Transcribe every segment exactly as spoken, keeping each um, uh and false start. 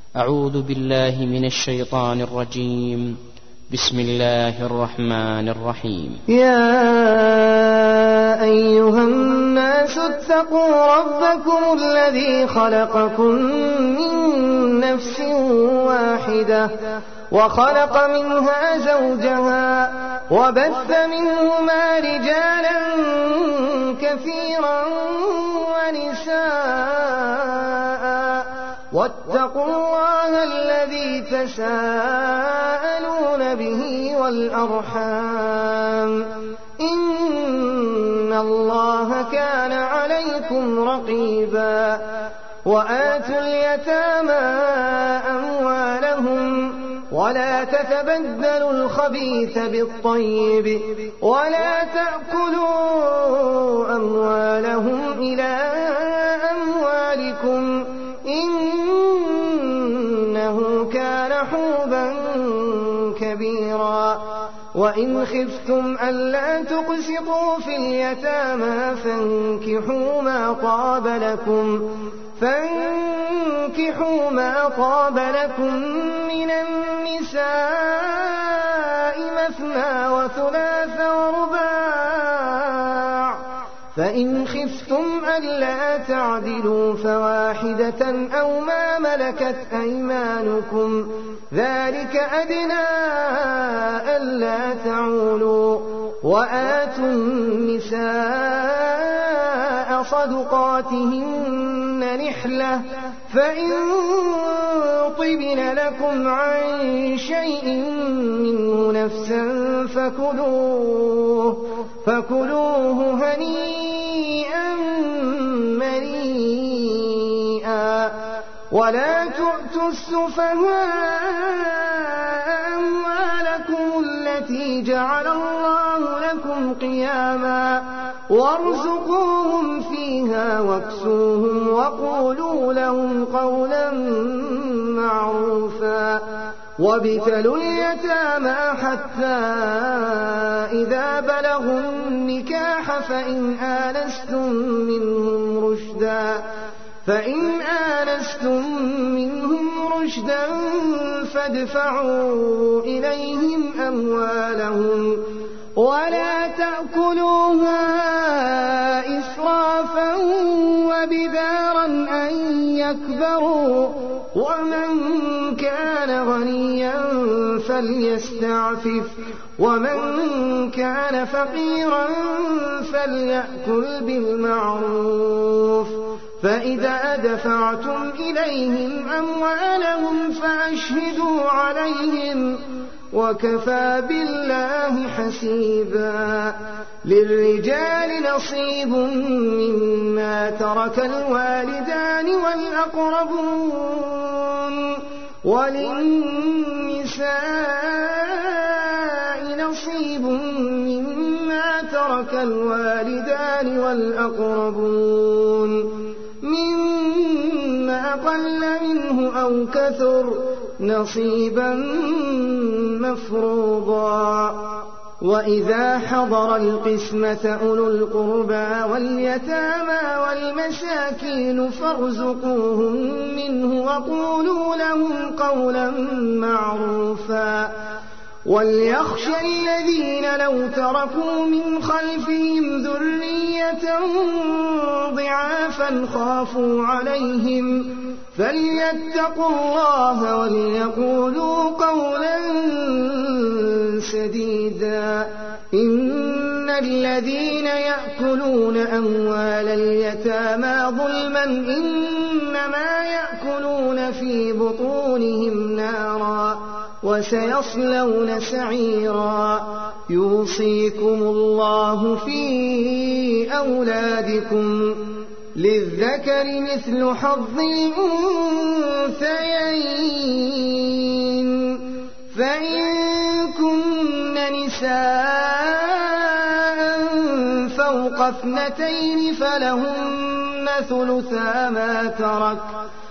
أعوذ بالله من الشيطان الرجيم. بسم الله الرحمن الرحيم. يا أيها الناس اتقوا ربكم الذي خلقكم من نفس واحدة وخلق منها زوجها وبث منهما رجالا كثيرا ونساء واتقوا الله الذي تساءلون به والأرحام إن الله كان عليكم رقيبا. وآتوا اليتامى أموالهم ولا تتبدلوا الخبيث بالطيب ولا تأكلوا أموالهم إلى أموالكم إنه كان حوبا كبيرا. وإن خفتم ألا تقسطوا في اليتامى فانكحوا ما طاب لكم فانكحوا ما طاب لكم من النساء مثنى وثلاث ورباع فإن خفتم ألا تعدلوا فواحدة أو ما ملكت أيمانكم ذلك أدنى ألا تعولوا. وآتوا النساء صدقاتهن نحلة فإن طبن لكم عن شيء منه نفسا فكلوه فكلوه هنيئا مريئا. ولا تؤتوا السفهاء أموالكم التي جعل الله لكم قياما وارزقوهم فيها واكسوهم وقولوا لهم قولا معروفا. وابتلوا اليتامى حتى إذا بلغوا النكاح فإن آنستم منهم رشدا فإن آنستم منهم رشدا فادفعوا إليهم أموالهم ولا تأكلوها إسرافا وبدارا أن يكبروا. ومن كان غنيا فليستعفف ومن كان فقيرا فليأكل بالمعروف. فإذا دفعتم إليهم أموالهم فأشهدوا عليهم وكفى بالله حسيبا. للرجال نصيب مما ترك الوالدان والأقربون وللنساء نصيب مما ترك الوالدان والأقربون مما قل منه أو كثر نصيبا مفروضا. وإذا حضر القسمة أولو القربى واليتامى والمساكين فارزقوهم منه وقولوا لهم قولا معروفا. وليخشى الذين لو تركوا من خلفهم ذرية ضعافا خافوا عليهم فليتقوا الله وليقولوا قولا سديدا. إن الذين يأكلون أموال اليتامى ظلما إنما يأكلون في بطونهم نارا وسيصلون سعيرا. يوصيكم الله في أولادكم للذكر مثل حظ الأنثيين فإن كن نساء فوق اثنتين فلهن ثلثا ما ترك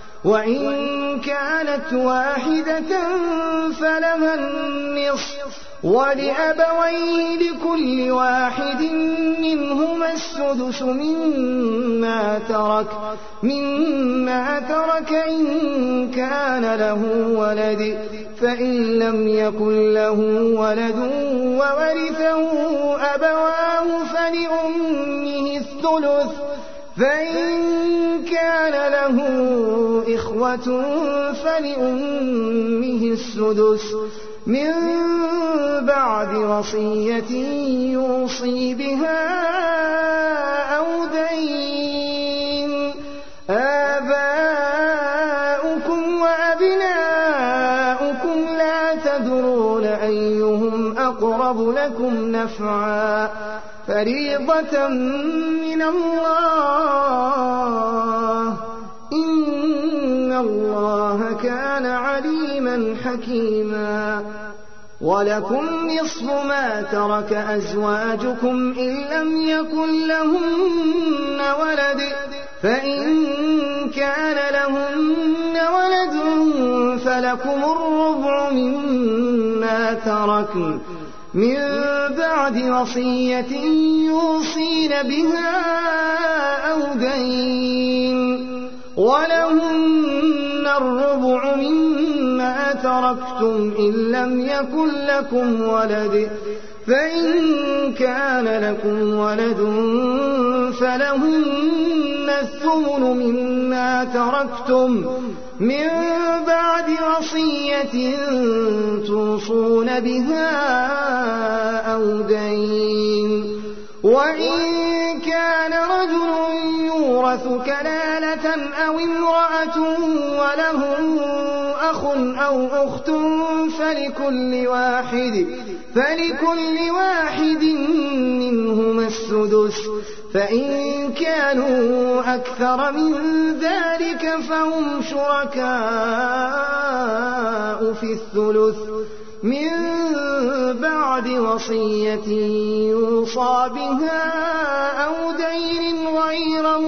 وإن كانت واحدة فلها النصف ولأبويه لكل واحد منهما السدس مما ترك مما ترك إن كان له ولد فإن لم يكن له ولد وورثه أبواه فلأمه الثلث فإن كان له إخوة فلأمه السدس من بعد وصية يوصي بها أو دين. آباؤكم وأبناؤكم لا تدرون أيهم أقرب لكم نفعا فريضة من الله إن الله كان عليما حكيما. ولكم نصف ما ترك أزواجكم إن لم يكن لهن ولد فإن كان لهن ولد فلكم الربع مما تركن من بعد وصية يوصين بها أو دين. ولهن الربع مما تركتم إن لم يكن لكم ولد فإن كان لكم ولد فلهن الثمن مما تركتم من بعد وصية توصون بها أو دين. وإن كان رجل يورث كلالة أو امرأة وله أخ أو أخت فلكل واحد فلكل واحد منهما السدس فإن كانوا أكثر من ذلك فهم شركاء في الثلث من بعد وصية يوصى بها أو دين غير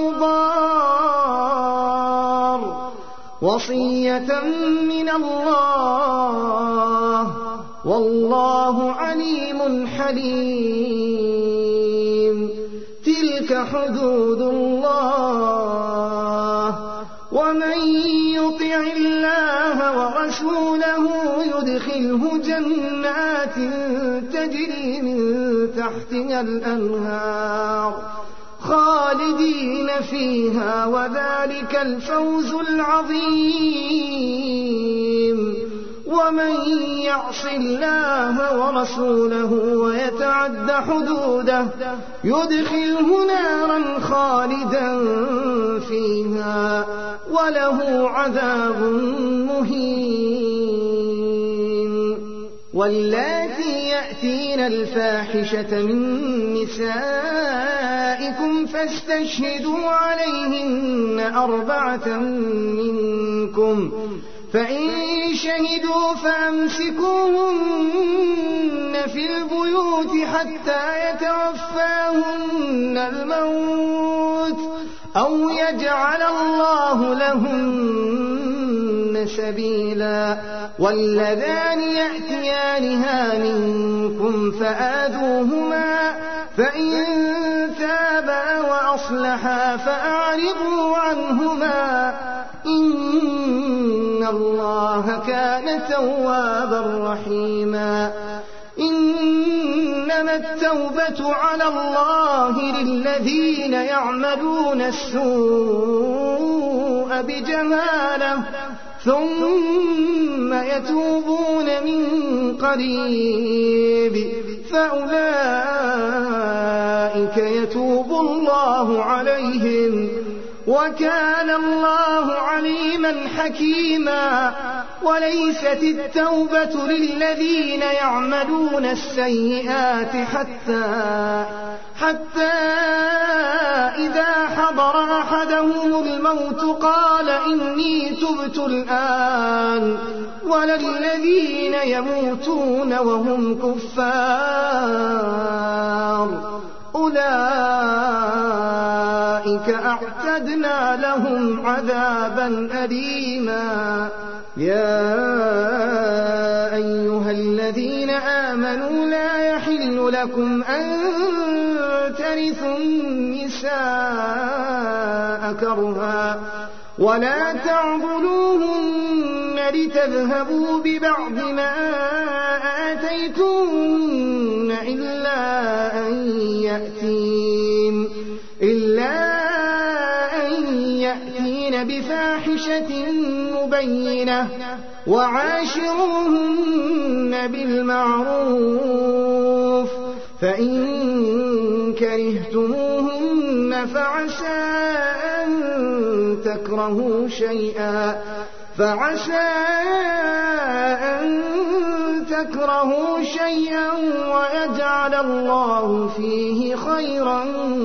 مضار وصية من الله والله عليم حليم. تلك حدود الله ومن يطع الله ورسوله يدخله جنات تجري من تحتها الأنهار خالدين فيها وذلك الفوز العظيم. ومن يعص الله ورسوله ويتعد حدوده يدخله نارا خالدا فيها وله عذاب مهين. واللاتي يأتين الفاحشة من نسائكم فاستشهدوا عليهن أربعة منكم فإن شهدوا فأمسكوهن في البيوت حتى يتوفاهن الموت أو يجعل الله لهن سبيلا. واللذان يأتيانها منكم فآذوهما فإن تابا وأصلحا فأعرضوا عنهما إن الله كان توابا رحيما. إنما التوبة على الله للذين يعملون السوء بجهالة ثم يتوبون من قريب فأولئك يتوب الله عليهم وكان الله عليما حكيما. وليست التوبة للذين يعملون السيئات حتى حتى إذا حضر أحدهم الموت قال إني تبت الآن ولا الذين يموتون وهم كفار أولئك أعتدنا لهم عذابا أليما. يا أيها الذين الذين آمنوا لا يحل لكم أن ترثوا النساء كرها ولا تعضلوهن لتذهبوا ببعض ما آتيتن إلا أن يأتين إلا أن يأتين بفاحشة مبينة وعاشروهن بالمعروف فإن كرهتموهن فعسى أن تكرهوا شيئا فعسى أن تكرهوا شيئا ويجعل الله فيه خيرا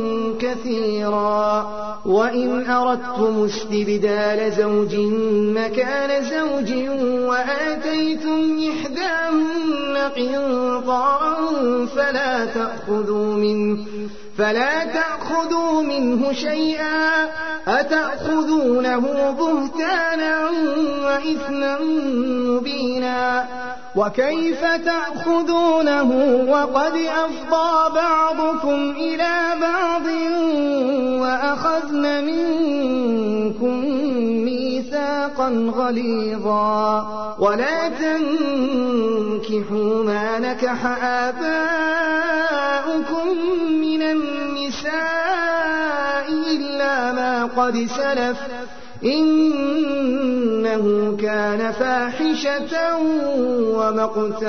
كثيرا وإن أردتم استبدال زوج مكان زوج وآتيتم إحداهن قنطارا فلا تأخذوا منه فلا تأخذوا منه شيئا أتأخذونه بهتانا وإثما مبينا وكيف تأخذونه وقد أفضى بعضكم إلى بعض وأخذن منكم ميثاقا غليظا ولا تنكحوا ما نكح آباؤكم من النساء إلا ما قد سلف إنه كان فاحشة ومقتا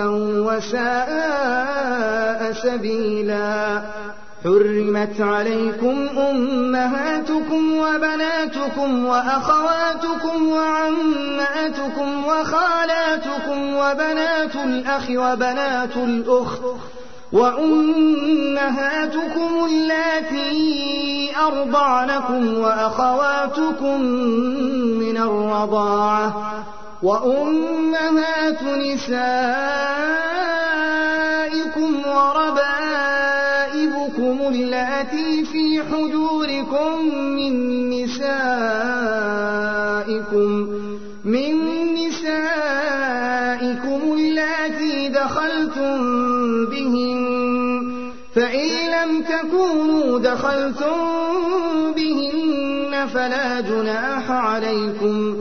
وساء سبيلا حرمت عليكم أمهاتكم وبناتكم وأخواتكم وعماتكم وخالاتكم وبنات الأخ وبنات الأخت وأمهاتكم اللاتي أرضعنكم وأخواتكم من الرضاعة وأمهات نسائكم وربائبكم اللاتي في حجوركم من نسائكم من نسائكم اللاتي دخلتم بهن فإن لم تكونوا دخلتم بهن فلا جناح عليكم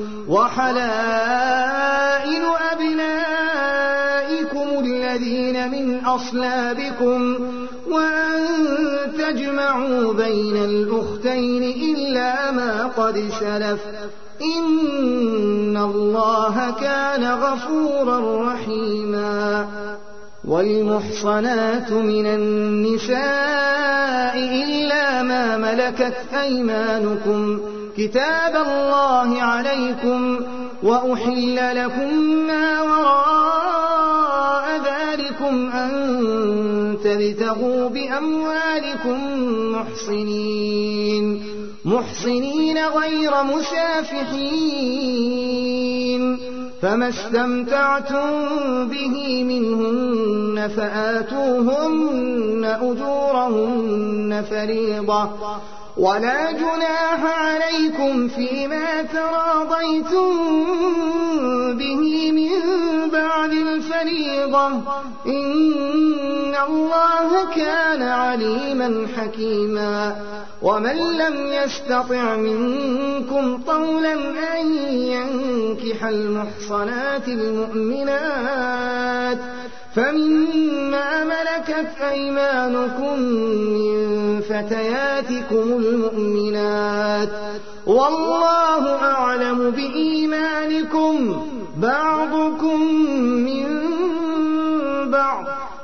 وحلائل أبنائكم الذين من أصلابكم وأن تجمعوا بين الأختين إلا ما قد سلف إن الله كان غفورا رحيما والمحصنات من النساء إلا ما ملكت أيمانكم كتاب الله عليكم وأحل لكم ما وراء ذلكم أن تبتغوا بأموالكم محصنين محصنين غير مسافحين فما استمتعتم به منهن فآتوهن أجورهن فريضة ولا جناح عليكم فيما تراضيتم به من بعد الفريضة إن الله كان عليما حكيما ومن لم يستطع منكم طولا أن ينكح المحصنات المؤمنات فمما ملكت أيمانكم من فتياتكم المؤمنات والله أعلم بإيمانكم بعضكم من بعض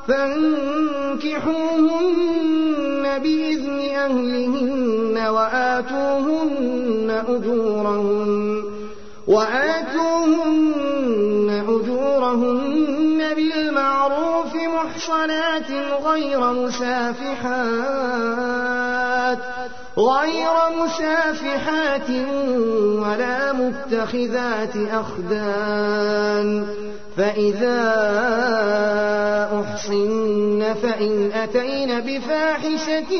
فانكحوهن بإذن أهلهن وآتوهن أجورهن وآتوهن أجورهن بالمعروف محصنات غير مسافحات غير مسافحات ولا متخذات أخدان فإذا أحصن فإن أتين بفاحشة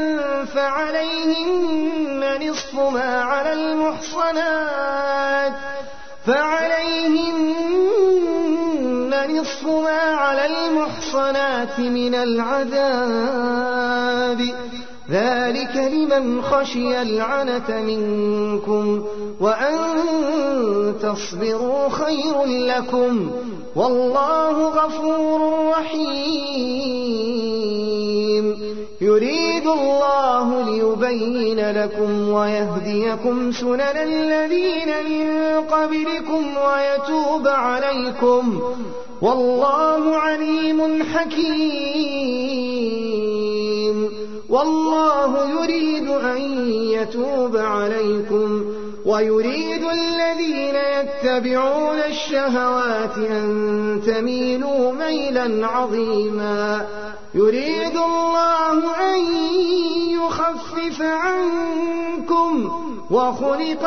فعليهن نصف ما على المحصنات فعليهن فنصف ما على المحصنات من العذاب ذلك لمن خشي العنة منكم وأن تصبروا خير لكم والله غفور رحيم يريد الله ليبين لكم ويهديكم سنن الذين من قبلكم ويتوب عليكم والله عليم حكيم والله يريد أن يتوب عليكم ويريد الذين يتبعون الشهوات أن تميلوا ميلا عظيما يريد الله أن يخفف عنكم وخلق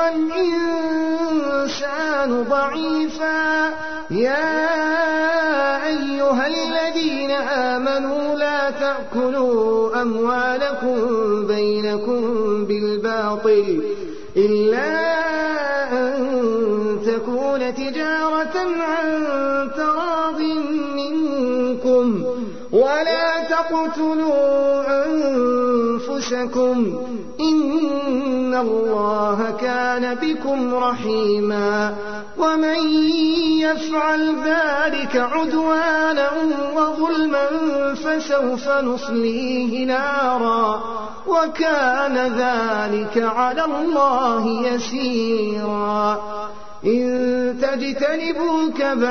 الإنسان ضعيفا يا أيها الذين آمنوا لا تأكلوا أموالكم بينكم بالباطل إلا أن تكون تجارة عن تراض منكم ولا تقتلوا أنفسكم إن الله كان بكم رحيما ومن يفعل ذلك عدوانا وظلما فسوف نصليه نارا وكان ذلك على الله يسيرا إن تجتنبوا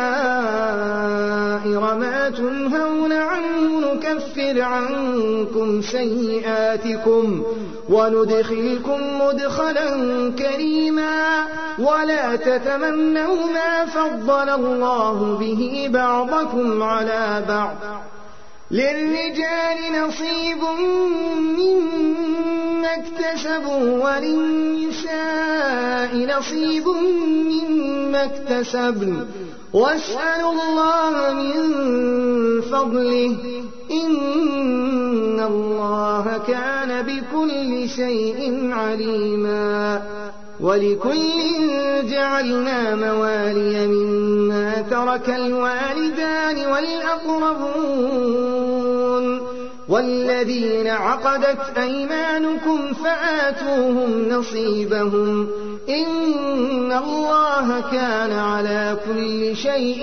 كبائر ما تنهون عنه نكفر عنكم سيئاتكم وندخلكم مدخلا كريما ولا تتمنوا ما فضل الله به بعضكم على بعض للرجال نصيب مما اكتسبوا وللنساء نصيب مما اكتسبن واسألوا الله من فضله إن الله كان بكل شيء عليما ولكل جعلنا موالي مما ترك الوالدان والأقربون والذين عقدت أيمانكم فآتوهم نصيبهم إن الله كان على كل شيء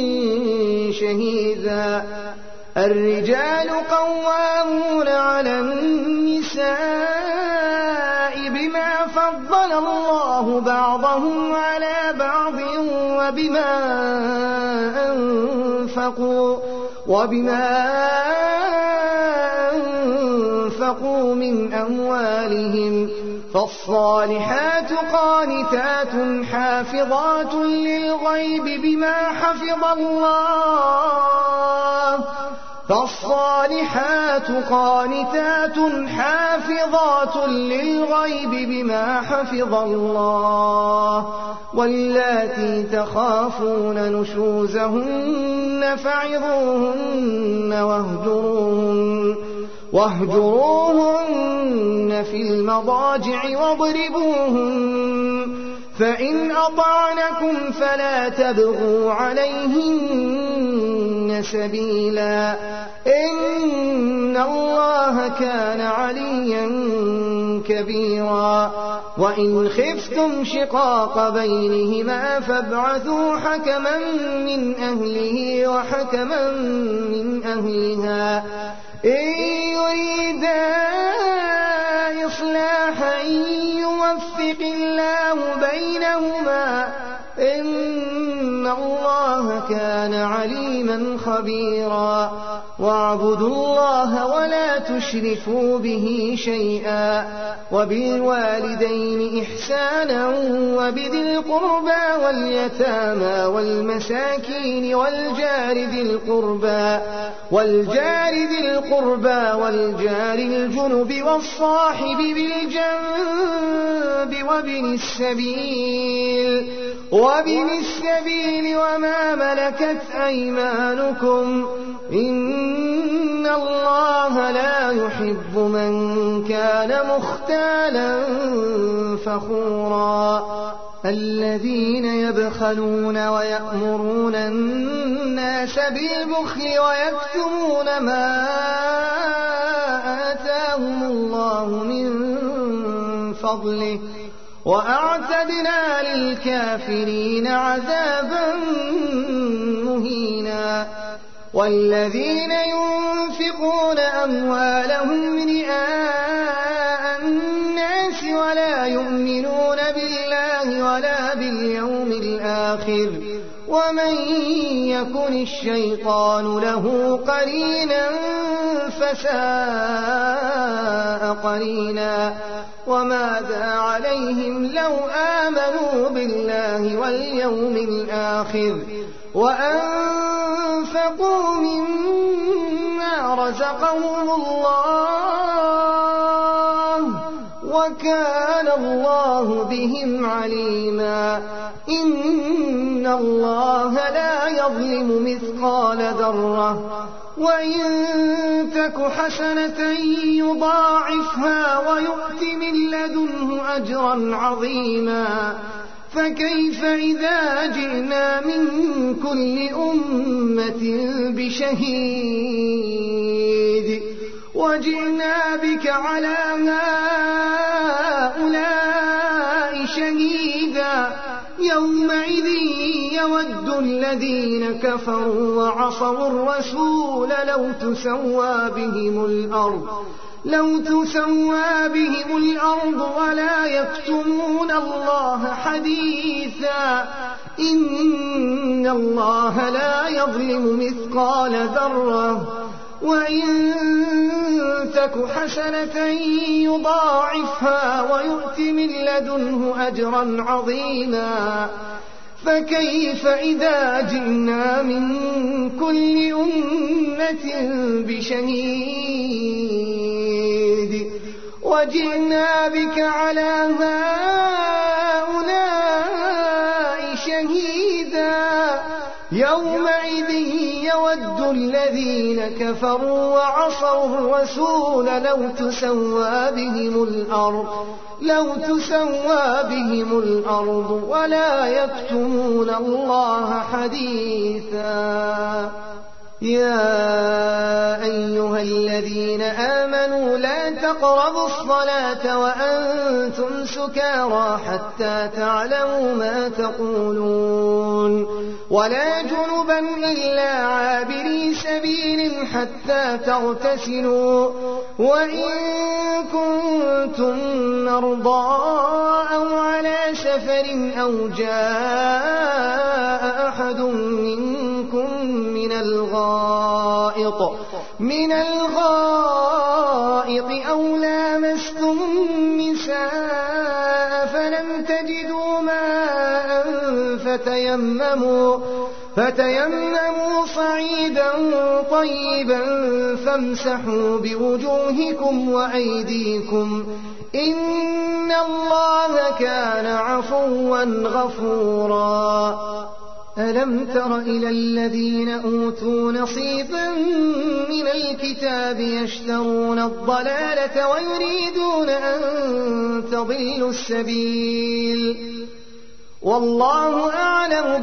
شهيدا الرجال قوامون على النساء بما فضل الله بعضهم على بعض وبما أنفقوا وبما أنفقوا من أموالهم فالصالحات قانتات حافظات للغيب بما حفظ الله فالصالحات قانتات حافظات للغيب بما حفظ الله واللاتي تخافون نشوزهن فعظوهن واهجروهن واهجروهن في المضاجع واضربوهن فإن أطعنكم فلا تبغوا عليهن سبيلا إن الله كان عليا كبيرا وإن خفتم شقاق بينهما فابعثوا حكما من أهله وحكما من أهلها إن يريدا إصلاحا يوفق الله بينهما إن الله كان عليما خبيرا واعبدوا الله ولا تشركوا به شيئا وبالوالدين إحسانا وبذي القربى واليتامى والمساكين والجار ذي القربى والجار ذي القربى والجار الجنب والصاحب بالجنب وابن السبيل وابن السبيل وما ملكت أيمانكم إن الله لا يحب من كان مختالا فخورا الذين يبخلون ويأمرون الناس بالبخل ويكتمون ما آتاهم الله من فضله وأعتدنا للكافرين عذابا مهينا والذين ينفقون أموالهم رئاء الناس ولا يؤمنون بالله ولا باليوم الآخر ومن يكن الشيطان له قرينا فساء قرينا وماذا عليهم لو آمنوا بالله واليوم الآخر وأنفقوا مما رزقهم الله وكان الله بهم عليما إن الله لا يظلم مثقال ذرة وإن تك حسنة يضاعفها ويؤت من لدنه أجرا عظيما فكيف إذا جئنا من كل أمة بشهيد وجئنا بك على هؤلاء شهيدا يومئذ يود الذين كفروا وعصوا الرسول لو تسوى بهم الأرض لو تسوى بهم الأرض ولا يكتمون الله حديثا إن الله لا يظلم مثقال ذرة وإن تك حسنة يضاعفها ويؤت من لدنه أجرا عظيما فكيف إذا جئنا من كل أمة بشهيد وجئنا بك على هؤلاء شهيدا يومئذ يود الذين كفروا وعصوا الرسول لو تسوى بهم الأرض لو تسوى بهم الأرض ولا يكتمون الله حديثا يا أيها الذين آمنوا لا تقربوا الصلاة وأنتم سكارى حتى تعلموا ما تقولون ولا جنبا إلا عابري سبيل حتى تغتسلوا وإن كنتم مرضى أو على سفر أو جاء أحد منكم من الغائط من الغائط أو لامستم النساء فلم تجدوا ماء فتيمموا فتيمموا صعيدا طيبا فامسحوا بوجوهكم وأيديكم إن الله كان عفوا غفورا ألم تر إلى الذين أوتوا نصيبا من الكتاب يشترون الضلالة ويريدون أن تضلوا السبيل والله أعلم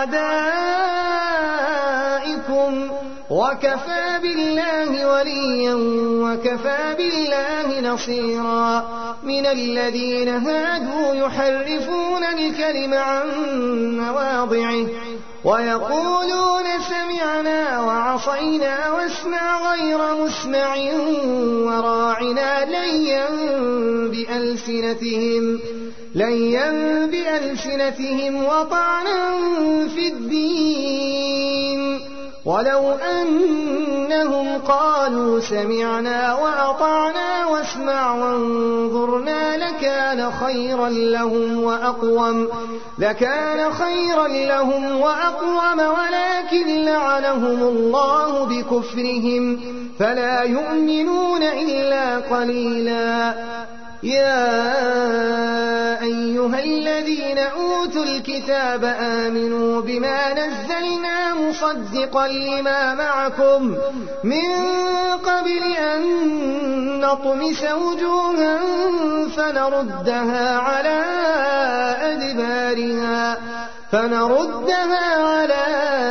بأعدائكم وكفى بالله وليا وكفى بالله نصيرا من الذين هادوا يحرفون الكلم عن مواضعه ويقولون سمعنا وعصينا واسمع غير مسمع وراعنا ليا بألسنتهم ليا بألسنتهم وطعنا في الدين ولو أنهم قالوا سمعنا وأطعنا واسمع وانظرنا لكان خيرا لهم وأقوم لكان خيرا لهم وأقوم ولكن لعنهم الله بكفرهم فلا يؤمنون إلا قليلا يا أيها الذين أوتوا الكتاب آمنوا بما نزلنا مصدقا لما معكم من قبل أن نطمس وجوها فنردها على أدبارها فنردها على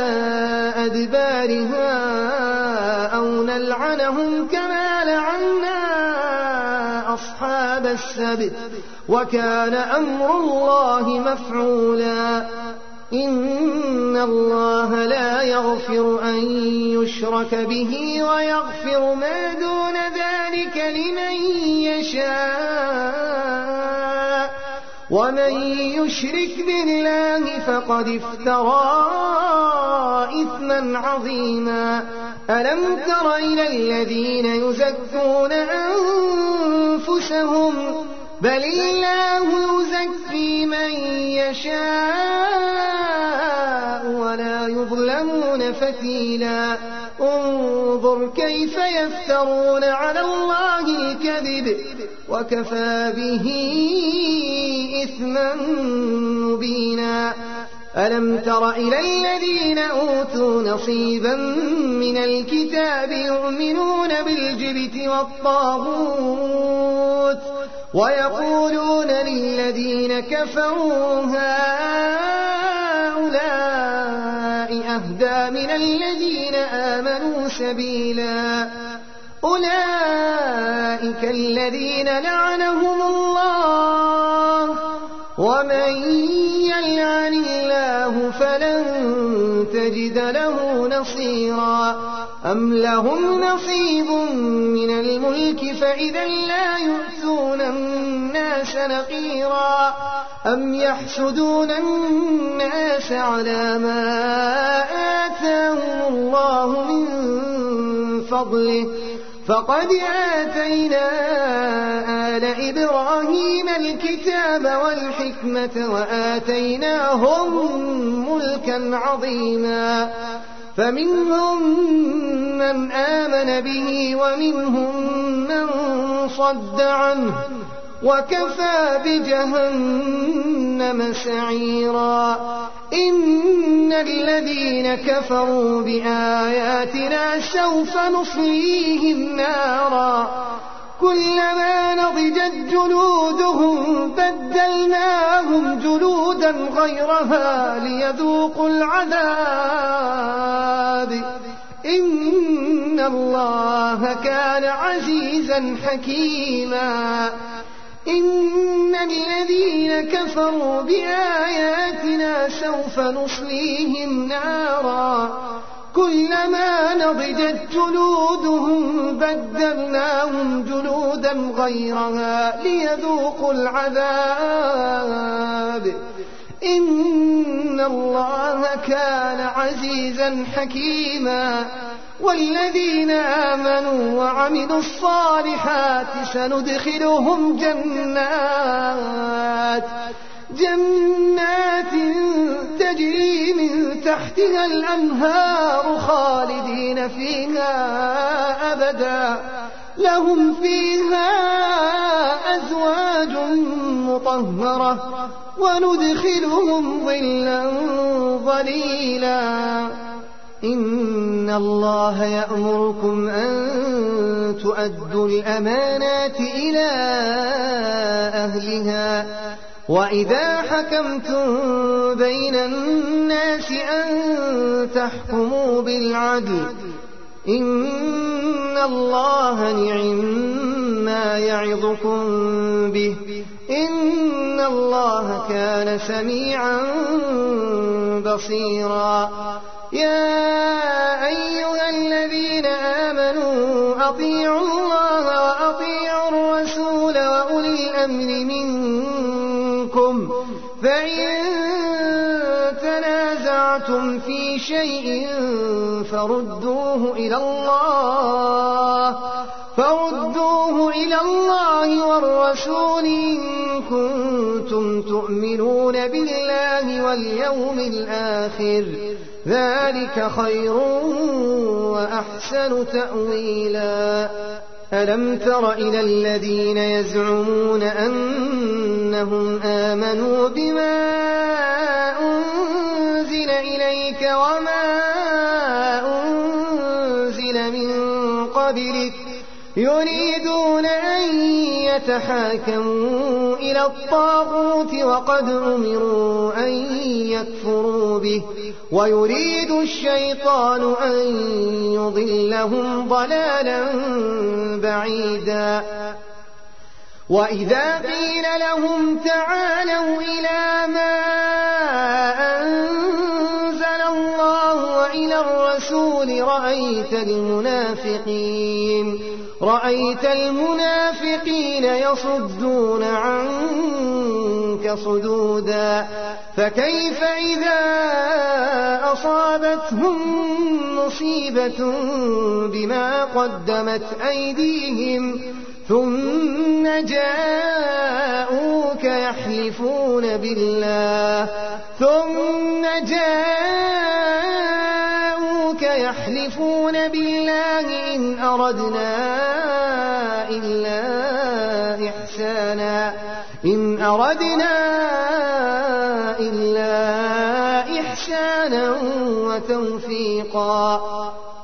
أدبارها أو نلعنهم كما لعنا أصحاب السبت وكان أمر الله مفعولا إن الله لا يغفر أن يشرك به ويغفر ما دون ذلك لمن يشاء ومن يشرك بالله فقد افترى إثما عظيما ألم تر إلى الذين يزكون أنفسهم بل الله يزكي من يشاء ولا يظلمون فتيلا انظر كيف يفترون على الله الكذب وكفى به إثما مبينا ألم تر إلى الذين أوتوا نصيبا من الكتاب يؤمنون بالجبت والطاغوت ويقولون للذين كفروا هؤلاء أهدى من الذين آمنوا سبيلا أولئك الذين لعنهم الله ومن يلعن الله فلن تجد له نصيرا أم لهم نصيب من الملك فإذا لا يؤتون الناس نقيرا أم يحسدون الناس على ما آتاهم الله من فضله فقد آتينا آل إبراهيم الكتاب والحكمة وآتيناهم ملكا عظيما فمنهم من آمن به ومنهم من صد عنه وكفى بجهنم سعيرا إن الذين كفروا بآياتنا سوف نصليهم نارا كلما نضجت جلودهم بدلناهم جلودا غيرها ليذوقوا العذاب إن الله كان عزيزا حكيما إن الذين كفروا بآياتنا سوف نصليهم نارا كلما نضجت جلودهم بدلناهم جلودا غيرها ليذوقوا العذاب إن الله كان عزيزا حكيما والذين آمنوا وعملوا الصالحات سندخلهم جنات جنات تجري من تحتها الأنهار خالدين فيها أبدا لهم فيها أزواج مطهرة وندخلهم ظلا ظليلا إن الله يأمركم أن تؤدوا الأمانات إلى أهلها وإذا حكمتم بين الناس أن تحكموا بالعدل إن الله نعم ما يعظكم به إن الله كان سميعا بصيرا يا أيها الذين آمنوا أطيعوا الله وأطيعوا الرسول وأولي الأمر منكم فإن تنازعتم في شيء فردوه إلى الله فردوه إلى الله والرسول إن كنتم تؤمنون بالله واليوم الآخر ذلك خير وأحسن تأويلا ألم تر إلى الذين يزعمون أنهم آمنوا بما أنزل إليك وما أنزل من قبلك يريدون أن يتحاكموا إلى الطاغوت وقد أمروا أن يكفروا به ويريد الشيطان أن يضلهم ضلالا بعيدا وإذا قيل لهم تعالوا إلى ما أنزل الله وإلى الرسول رأيت المنافقين رأيت المنافقين يصدون عنك صدودا فكيف إذا أصابتهم مصيبة بما قدمت أيديهم ثم جاءوك يحلفون بالله ثم جاءوك يحلفون بالله إن أردنا إلا إحسانا إن أردنا إلا إحسانا وتوفيقا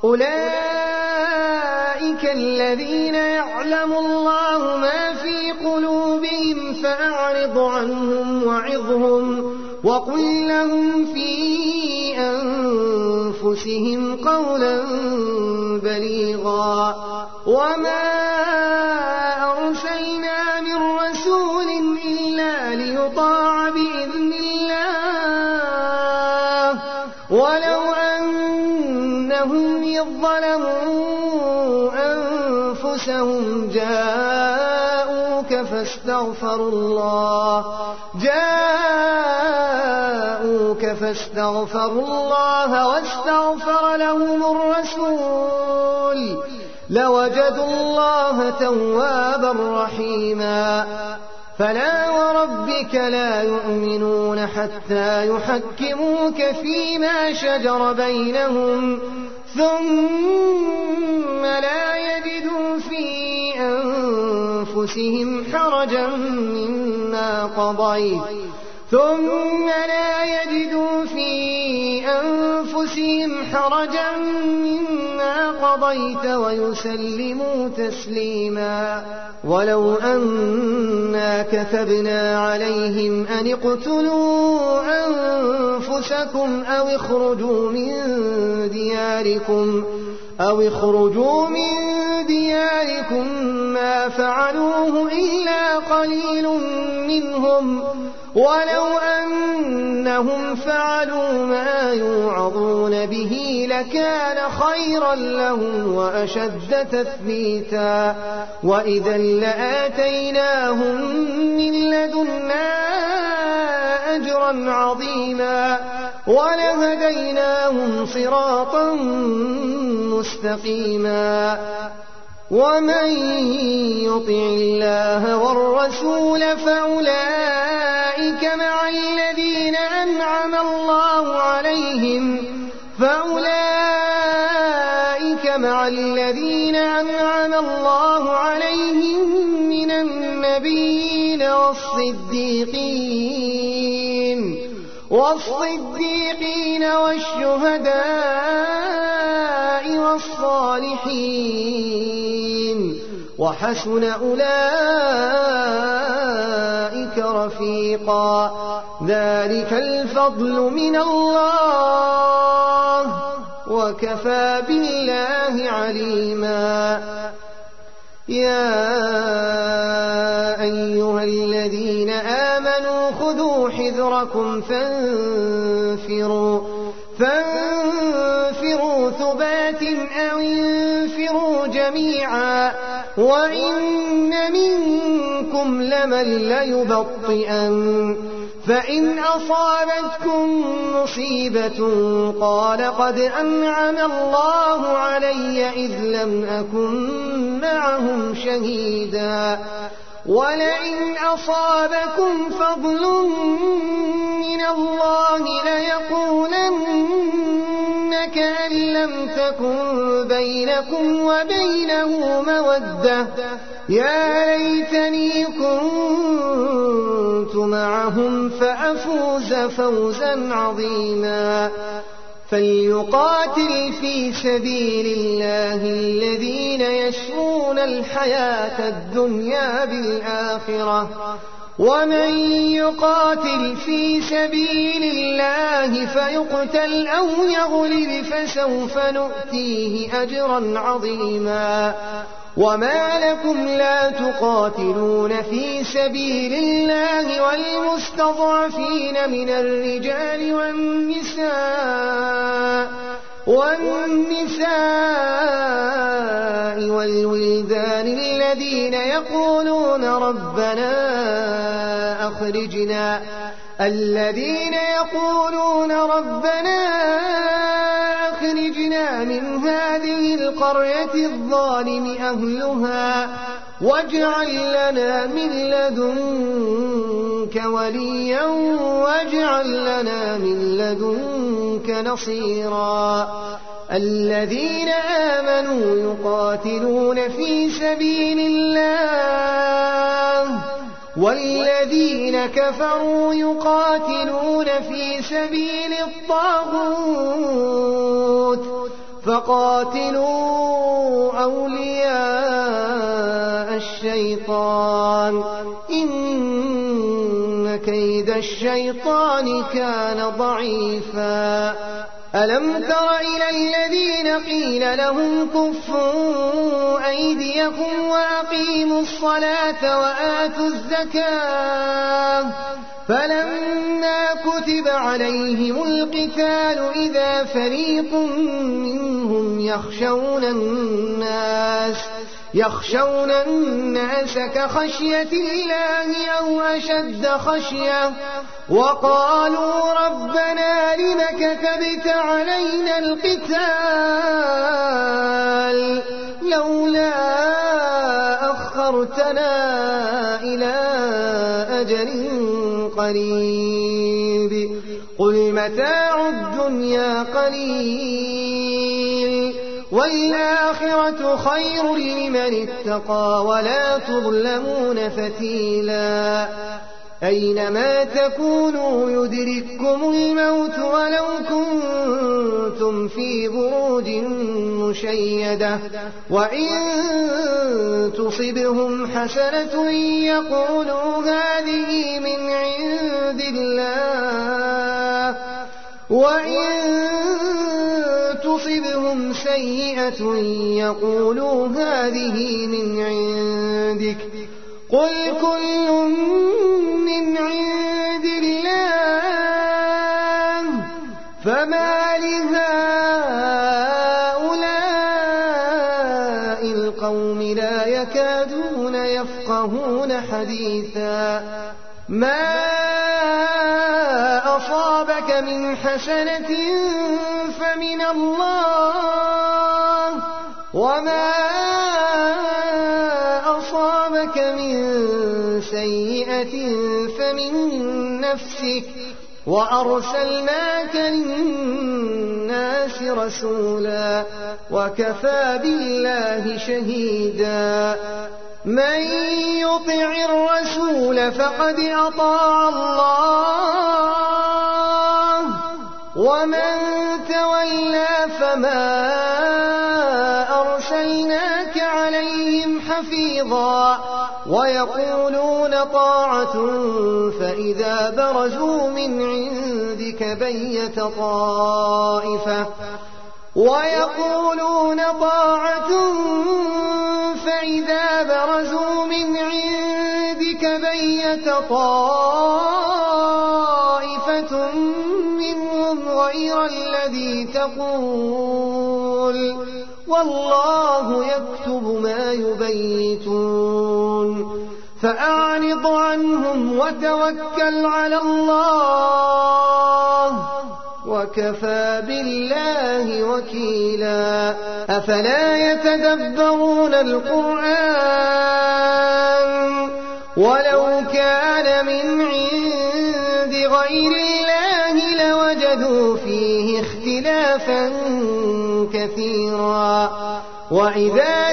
أولئك الذين يعلم الله ما في قلوبهم فأعرض عنهم وعظهم وقل لهم في أنفسهم قولا بليغا وما أرسلنا من رسول إلا ليطاع بإذن الله ولو أنهم إذ ظلموا أنفسهم جاءوك فاستغفروا الله جاءوك فاستغفروا الله واستغفر لهم الرسول لوجدوا الله توابا رحيما فلا وربك لا يؤمنون حتى يحكموك فيما شجر بينهم ثم لا يجدوا في أنفسهم حرجا مما قضيت ثم لا يجدوا في أنفسهم حرجا مما قضيت ويسلموا تسليما ولو أنا كتبنا عليهم أن اقتلوا أنفسكم أو اخرجوا من دياركم أو اخرجوا من دياركم ما فعلوه إلا قليل منهم ولو أنهم فعلوا ما يوعظون به لكان خيرا لهم وأشد تثبيتا وإذا لآتيناهم من لدنا أجرا عظيما ولهديناهم صراطا مستقيما ومن يطع الله والرسول فأولئك مع الذين أنعم الله عليهم فأولئك مع الذين أنعم الله عليهم من النبيين والصديقين والصديقين والشهداء والصالحين وحسن أولئك رفيقا ذلك الفضل من الله وكفى بالله عليما يا أيها الذين آمنوا خذوا حذركم فانفروا فانفروا ثبات أو انفروا جميعا وإن منكم لمن ليبطئن فإن أصابتكم مصيبة قال قد أنعم الله علي إذ لم أكن معهم شهيدا ولئن أصابكم فضل من الله ليقولن كأن لم تكن بينكم وبينه مودة يا ليتني كنت معهم فأفوز فوزا عظيما فليقاتل في سبيل الله الذين يشرون الحياة الدنيا بالآخرة ومن يقاتل في سبيل الله فيقتل أو يغلب فسوف نؤتيه أجرا عظيما وما لكم لا تقاتلون في سبيل الله والمستضعفين من الرجال والنساء والنساء والولدان الذين يقولون ربنا أخرجنا الذين يقولون ربنا أخرجنا من هذه القرية الظالم أهلها واجعل لنا من لدنك وليا واجعل لنا من لدنك نصيرا الذين آمنوا يقاتلون في سبيل الله والذين كفروا يقاتلون في سبيل الطاغوت فقاتلوا أولياء الشيطان إن كيد الشيطان كان ضعيفا ألم تر إلى الذين قيل لهم كفوا أيديكم وأقيموا الصلاة وآتوا الزكاة فلما كتب عليهم القتال إذا فريق منهم يخشون الناس يخشون الناس كخشية الله أو أشد خشية وقالوا ربنا لم كتبت علينا القتال لولا أخرتنا إلى أجل قريب قل متاع الدنيا قليل والآخرة خير لمن اتقى ولا تظلمون فتيلا أينما تكونوا يدرككم الموت ولو كنتم في بروج مشيدة وإن تصبهم حسنة يقولوا هذه من عند الله وإن تصبهم سيئة يقولوا هذه من عندك قل كل من عند الله فما لهؤلاء القوم لا يكادون يفقهون حديثا ما أصابك من حسنة فمن الله وما أصابك من سيئة فمن نفسك وأرسلناك للناس رسولا وكفى بالله شهيدا من يطع الرسول فقد أطاع الله ومن تولى فما أرسلناك عليهم حفيظا ويقولون طاعة فإذا برزوا من عندك بيت طائفة ويقولون طاعة فإذا برزوا من عندك بيت طائفة منهم غير الذي تقول والله يكتب ما يبيتون فأعرض عنهم وتوكل على الله وكفى بالله وكيلا أفلا يتدبرون القرآن ولو كان من عند غير الله لوجدوا فيه اختلافا اختلافا كثيرا وإذا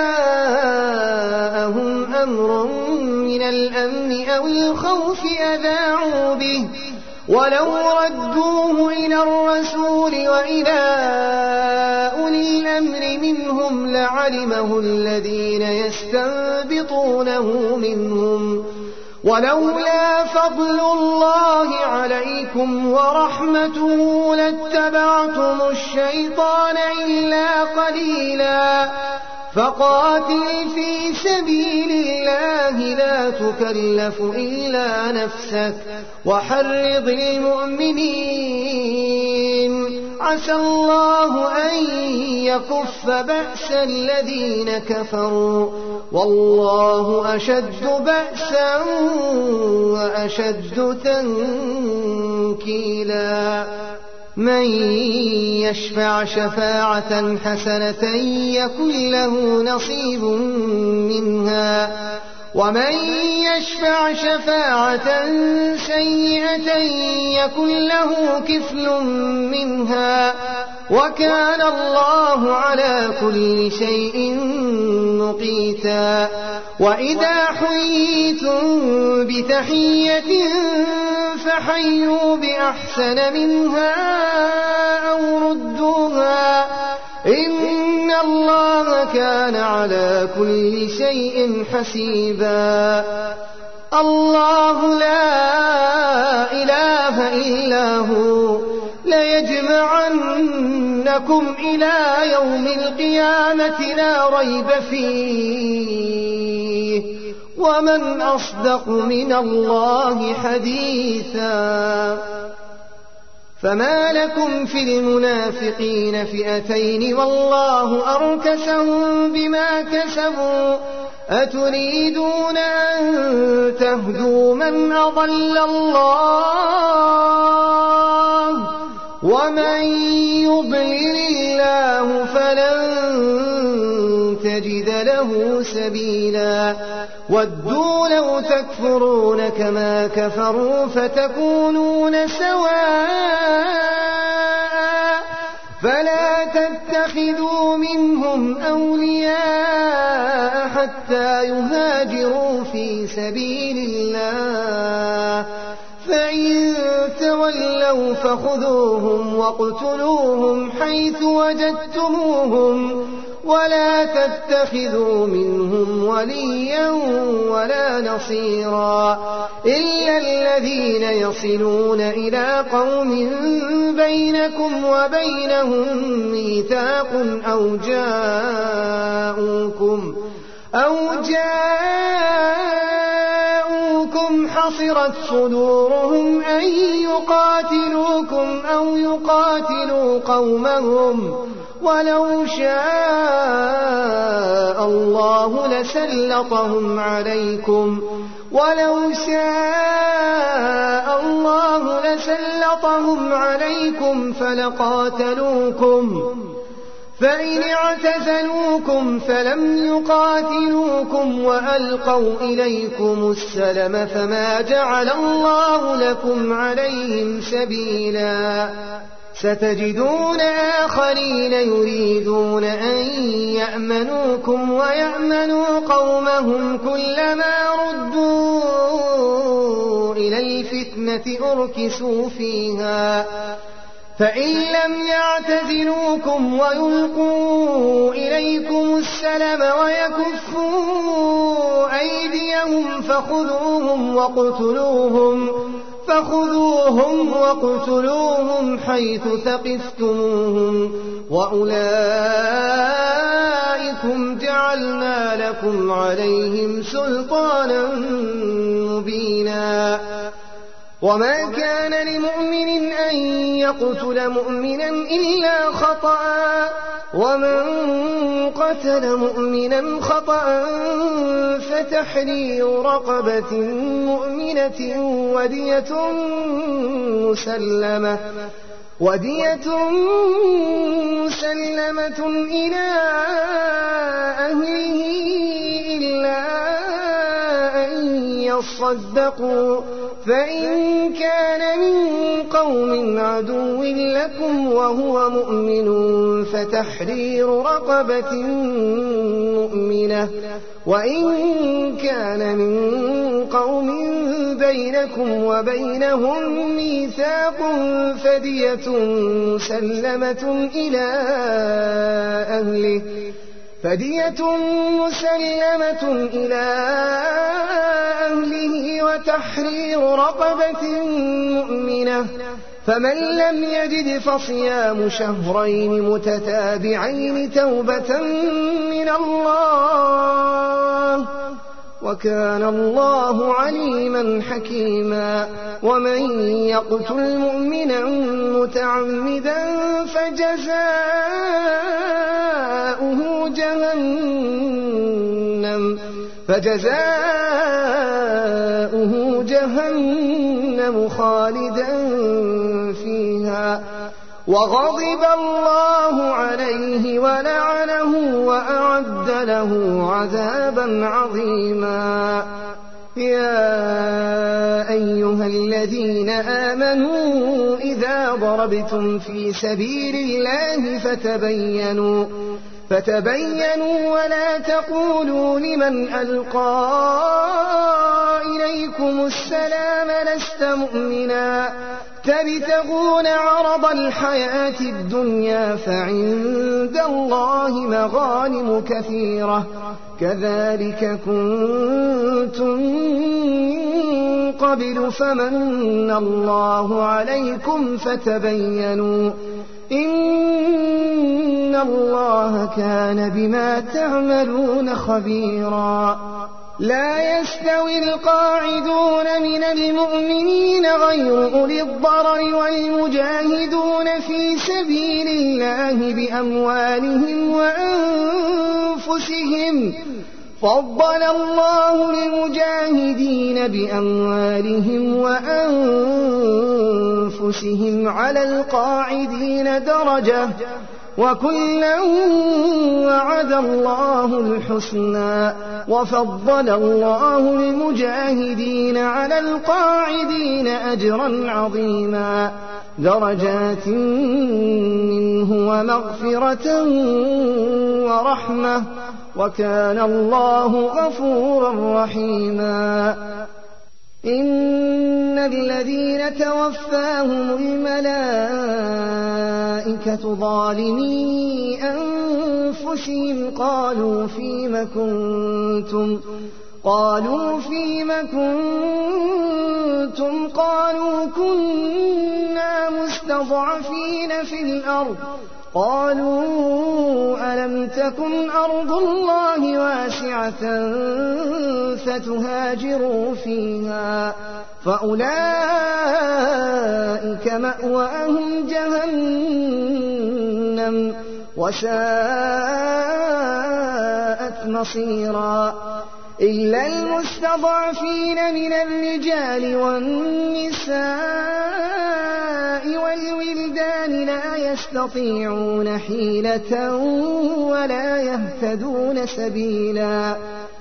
جاءهم أمر من الأمن أو الخوف أذاعوا به ولو ردوه إلى الرسول وإلى أولي الأمر منهم لعلمه الذين يستنبطونه منهم ولولا فضل الله عليكم ورحمته لاتبعتم الشيطان إلا قليلا فقاتل في سبيل الله لا تكلف إلا نفسك وحرض المؤمنين عسى الله أن يكف بأس الذين كفروا والله أشد بأسا وأشد تنكيلا من يشفع شفاعة حسنة يكن له نصيب منها ومن يشفع شفاعة سيئة يكن له كفل منها وكان الله على كل شيء مقيتا وإذا حييتم بتحية فحيوا بأحسن منها أو ردوها إن الله كان على كل شيء حسيبا الله لا إله إلا هو ليجمعنكم إلى يوم القيامة لا ريب فيه ومن أصدق من الله حديثا فما لكم في المنافقين فئتين والله أركسهم بما كسبوا أتريدون أن تهدوا من أضل الله ومن يضلل الله فلن تجد له سبيلا ودوا لو تكفرون كما كفروا فتكونون سواء فلا تتخذوا منهم أولياء حتى يهاجروا في سبيل الله فإن تولوا فخذوهم واقتلوهم حيث وجدتموهم ولا تتخذوا منهم وليا ولا نصيرا إلا الذين يصلون إلى قوم بينكم وبينهم ميثاق أو جاءوكم أو جاءوكم حصرت صدورهم أن يقاتلوكم أو يقاتلوا قومهم ولو شاء الله لسلطهم عليكم ولو شاء الله لسلطهم عليكم فلقاتلوكم فإن اعتزلوكم فلم يقاتلوكم وألقوا إليكم السلم فما جعل الله لكم عليهم سبيلا ستجدون آخرين يريدون أن يأمنوكم ويأمنوا قومهم كلما ردوا إلى الفتنة أركسوا فيها فإن لم يعتزلوكم ويلقوا إليكم السلم ويكفوا أيديهم فخذوهم وقتلوهم فخذوهم وقتلوهم حيث ثقفتموهم وأولئكم جعلنا لكم عليهم سلطانا مبينا وما كان لمؤمن أن يقتل مؤمنا إلا خطأ ومن قتل مؤمنا خطأ فتحرير رقبة مؤمنة ودية مسلمة ودية مسلمة إلى أهله إلا أن يصدقوا فصدقوا فإن كان من قوم عدو لكم وهو مؤمن فتحرير رقبة مؤمنة وإن كان من قوم بينكم وبينهم ميثاق فدية مسلمة إلى أهله فدية مسلمة إلى أهله وتحرير رقبة مؤمنة فمن لم يجد فصيام شهرين متتابعين توبة من الله وكان الله عليما حكيما ومن يقتل مؤمنا متعمدا فجزاؤه جهنم فجزاؤه جهنم خالدا فيها وغضب الله عليه ولعنه وأعد له عذابا عظيما يا أيها الذين آمنوا إذا ضربتم في سبيل الله فتبينوا فتبينوا ولا تقولوا لمن ألقى إليكم السلام لست مؤمنا تبتغون عرض الحياة الدنيا فعند الله مغانم كثيرة كذلك كنتم من قبل فمن الله عليكم فتبينوا إن الله كان بما تعملون خبيرا لا يستوي القاعدون من المؤمنين غير أولي الضرر والمجاهدون في سبيل الله بأموالهم وأنفسهم فضل الله المجاهدين بأموالهم وأنفسهم على القاعدين درجة وكلا وعد الله الحسنى وفضل الله المجاهدين على القاعدين أجرا عظيما درجات منه ومغفرة ورحمة وكان الله غفورا رحيما إن الذين توفاهم الملائكة ظالمي أنفسهم قالوا فيم كنتم قالوا فيم كنتم قالوا كنا مستضعفين في الأرض قالوا ألم تكن أرض الله واسعة فتهاجروا فيها فأولئك مأواهم جهنم وساءت مصيرا إلا المستضعفين من الرجال والنساء والولدان لا يستطيعون حيلة ولا يهتدون سبيلا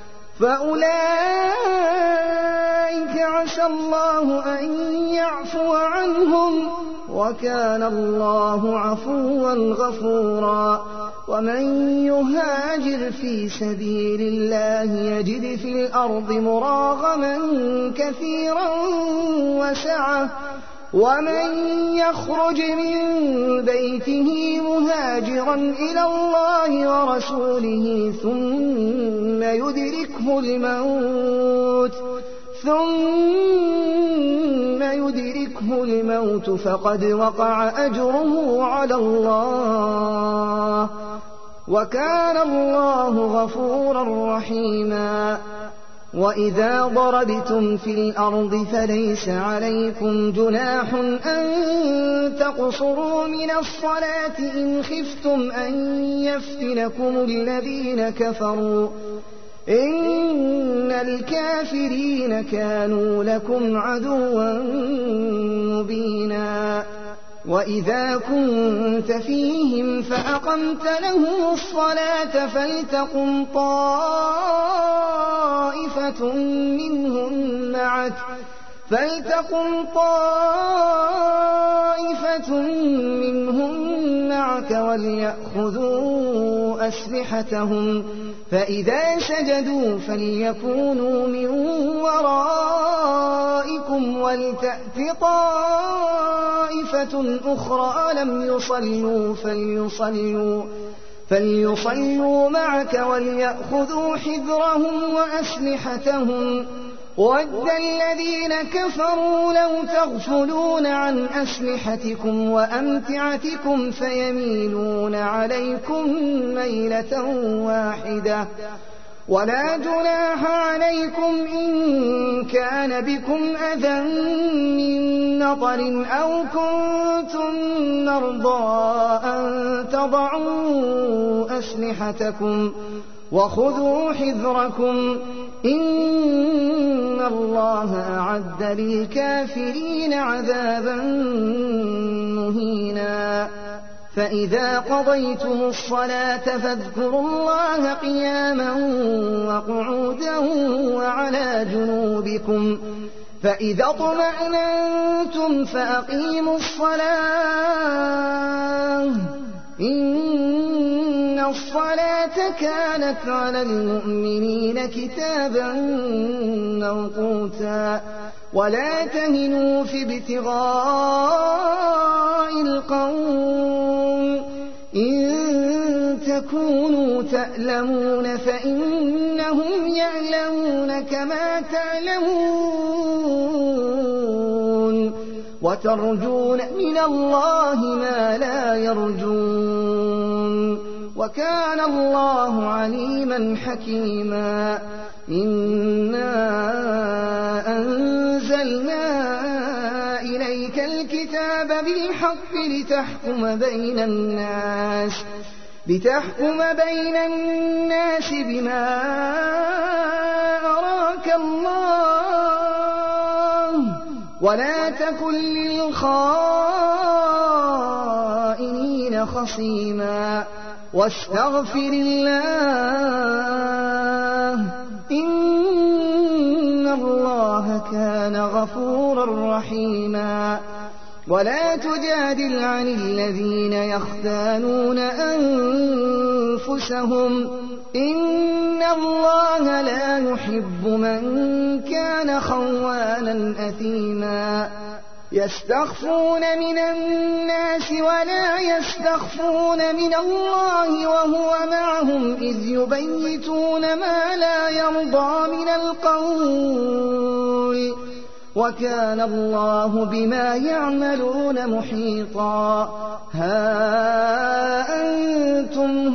فأولئك عسى الله أن يعفو عنهم وكان الله عفوا غفورا ومن يهاجر في سبيل الله يجد في الأرض مراغما كثيرا وسعة ومن يخرج من بيته مهاجرا إلى الله ورسوله ثم يدركه الموت ثم يدركه الموت فقد وقع أجره على الله وكان الله غفورا رحيما وإذا ضربتم في الأرض فليس عليكم جناح أن تقصروا من الصلاة إن خفتم أن يفتنكم الذين كفروا إن الكافرين كانوا لكم عدوا مبينا وإذا كنت فيهم فأقمت لهم الصلاة فلتقم طائفة منهم معك فلتقم طائفة منهم معك وليأخذوا أسلحتهم فإذا سجدوا فليكونوا من ورائكم ولتأت طائفة أخرى لم يصلوا فليصلوا فليصلوا معك وليأخذوا حذرهم وأسلحتهم وَدَّ الَّذِينَ كَفَرُوا لَوْ تَغْفُلُونَ عَنْ أَسْلِحَتِكُمْ وَأَمْتِعَتِكُمْ فَيَمِيلُونَ عَلَيْكُمْ مَيْلَةً وَاحِدَةً وَلَا جُنَاحَ عَلَيْكُمْ إِن كَانَ بِكُمْ أَذًى مِّن مَّطَرٍ أَوْ كُنتُم مَّرْضَىٰ أَن تَضَعُوا أَسْلِحَتَكُمْ وَخُذُوا حِذْرَكُمْ إِنَّ اللَّهَ أَعَدَّ لِلْكَافِرِينَ عَذَابًا مُّهِينًا فَإِذَا قَضَيْتُمُ الصَّلَاةَ فاذكروا اللَّهَ قِيَامًا وَقُعُودًا وَعَلَىٰ جُنُوبِكُمْ فَإِذَا اطْمَأْنَنتُمْ فَأَقِيمُوا الصَّلَاةَ إِنَّ الصَّلَاةَ كَانَتْ عَلَى الْمُؤْمِنِينَ كِتَابًا مَّوْقُوتًا وَلَا تَهِنُوا فِي ابْتِغَاءِ الْقَوْمِ إِن تَكُونُوا تَأْلَمُونَ فَإِنَّهُمْ يَعْلَمُونَ كَمَا تَعْلَمُونَ وَتَرْجُونَ مِنَ اللَّهِ مَا لَا يَرْجُونَ وَكَانَ اللَّهُ عَلِيمًا حَكِيمًا إِنَّا أَنزَلْنَا إِلَيْكَ الْكِتَابَ بِالْحَقِّ لِتَحْكُمَ بَيْنَ النَّاسِ لِتَحْكُمَ بَيْنَ النَّاسِ بِمَا أَرَاكَ اللَّهُ وَلَا تَكُن لِّلْخَائِنِينَ خَصِيمًا وَاسْتَغْفِرِ اللَّهَ إِنَّ اللَّهَ كَانَ غَفُورًا رَّحِيمًا وَلَا تُجَادِلْ عَنِ الَّذِينَ يَخْتَانُونَ أَنفُسَهُمْ إِنَّ اللَّهَ لَا يُحِبُّ مَن كَانَ خَوَّانًا أَثِيمًا يَسْتَخْفُونَ مِنَ النَّاسِ وَلَا يَسْتَخْفُونَ مِنَ اللَّهِ وَهُوَ مَعَهُمْ إِذْ يُبَيِّتُونَ مَا لَا يَرْضَىٰ مِنَ الْقَوْلِ وَكَانَ اللَّهُ بِمَا يَعْمَلُونَ مُحِيطًا هَا أَنتُمْ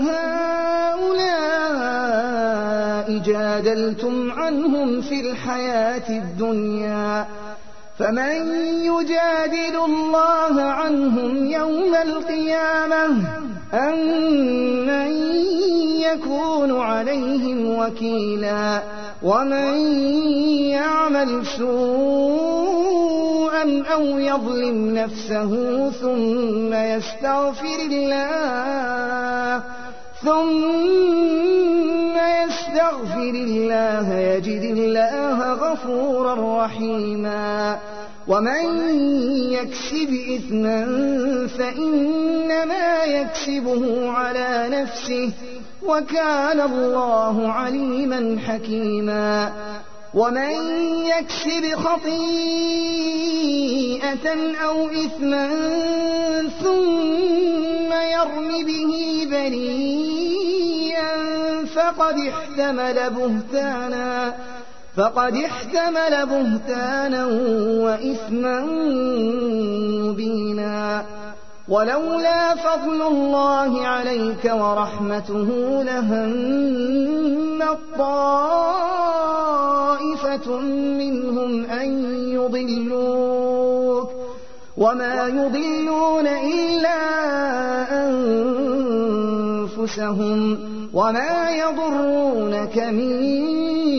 هَٰؤُلَاءِ جَادَلْتُمْ عَنْهُمْ فِي الْحَيَاةِ الدُّنْيَا فَمَن يُجَادِلُ اللَّهَ عَنْهُمْ يَوْمَ الْقِيَامَةِ أَم مَّن يَكُونُ عَلَيْهِمْ وَكِيلًا وَمَن يَعْمَلْ سُوءًا أَوْ يَظْلِمْ نَفْسَهُ ثُمَّ يَسْتَغْفِرِ اللَّهَ ثُمَّ يَسْتَغْفِرِ اللَّهَ يَجِدِ اللَّهَ غَفُورًا رَّحِيمًا وَمَن يَكْسِبْ إِثْمًا فَإِنَّمَا يَكْسِبُهُ عَلَىٰ نَفْسِهِ وَكَانَ اللَّهُ عَلِيمًا حَكِيمًا وَمَن يَكْسِبْ خَطِيئَةً أَوْ إِثْمًا ثُمَّ يَرْمِ بِهِ بَرِيئًا فَقَدِ احْتَمَلَ بُهْتَانًا فقد احتمل بهتانا وإثما مبينا ولولا فضل الله عليك ورحمته لهمت طائفة منهم أن يضلوك وما يضلون إلا أنفسهم وما يضرونك من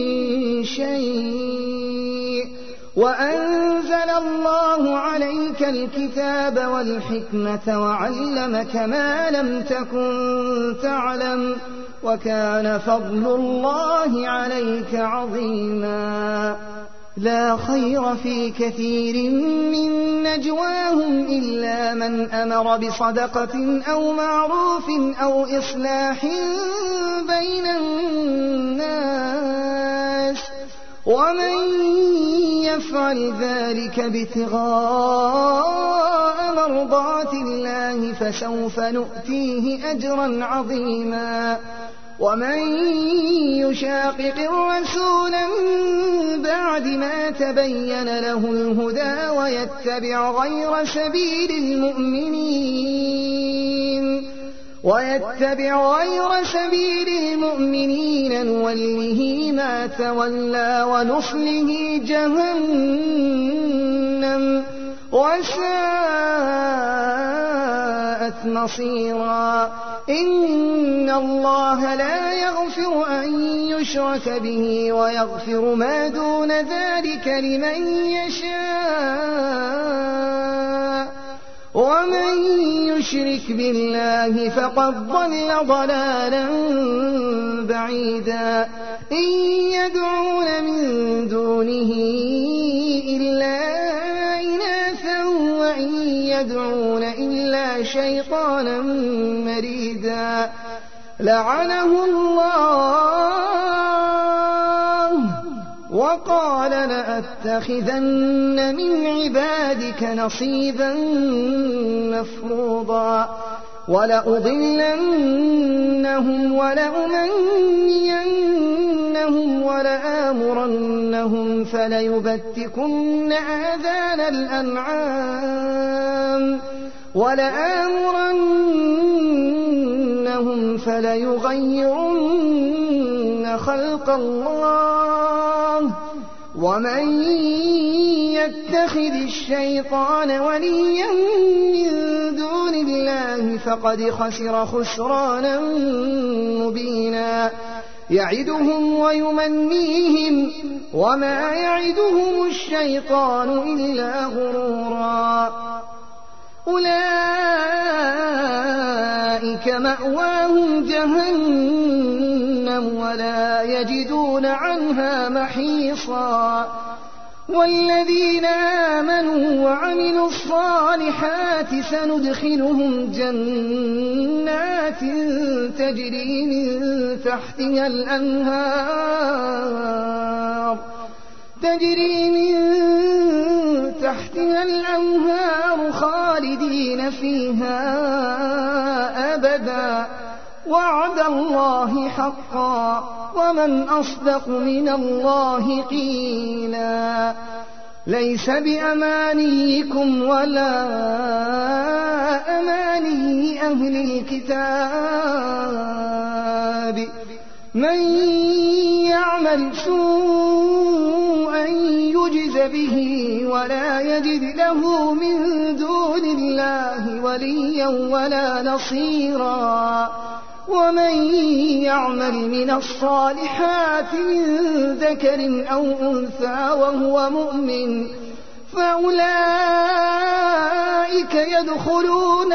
شيء وأنزل الله عليك الكتاب والحكمة وعلمك ما لم تكن تعلم وكان فضل الله عليك عظيما لا خير في كثير من نجواهم إلا من أمر بصدقة أو معروف أو إصلاح بين الناس ومن يفعل ذلك ابتغاء مرضات الله فسوف نؤتيه أجرا عظيما ومن يشاقق الرسول من بعد ما تبين له الهدى ويتبع غير سبيل المؤمنين ويتبع غير سبيل المؤمنين نوله ما تولى ونصله جهنم وساءت مصيرا إن الله لا يغفر أن يشرك به ويغفر ما دون ذلك لمن يشاء ومن يشرك بالله فقد ضل ضلالا بعيدا إن يدعون من دونه إلا إناثا وإن يدعون إلا شيطانا مريدا لعنه الله وقال لأتخذن من عبادك نصيبا مفروضا ولأضلنهم ولأمنينهم ولآمرنهم فليبتكن آذان الأنعام ولآمرنهم فليغيرن خلق الله ومن يتخذ الشيطان وليا من دون الله فقد خسر خسرانا مبينا يعدهم ويمنيهم وما يعدهم الشيطان إلا غرورا أولئك مأواهم جهنم ولا يجدون عنها محيصا والذين آمنوا وعملوا الصالحات سندخلهم جنات تجري من تحتها الأنهار تجري من تحتها الأنهار خالدين فيها أبدا وعد الله حقا ومن أصدق من الله قيلا ليس بأمانيكم ولا أماني أهل الكتاب من يعمل سوءا يجز به ولا يجد له من دون الله وليا ولا نصيرا ومن يعمل من الصالحات من ذكر أو أنثى وهو مؤمن فأولئك يدخلون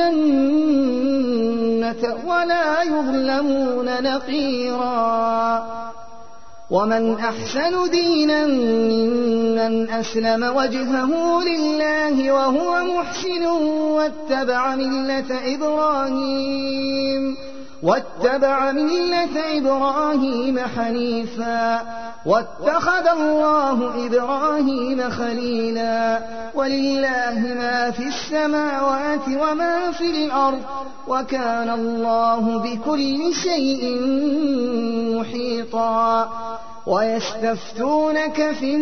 الجنة ولا يظلمون نقيرا ومن أحسن دينا ممن أسلم وجهه لله وهو محسن واتبع ملة إبراهيم واتبع ملة إبراهيم حنيفا واتخذ الله إبراهيم خليلا ولله ما في السماوات وما في الأرض وكان الله بكل شيء محيطا ويستفتونك في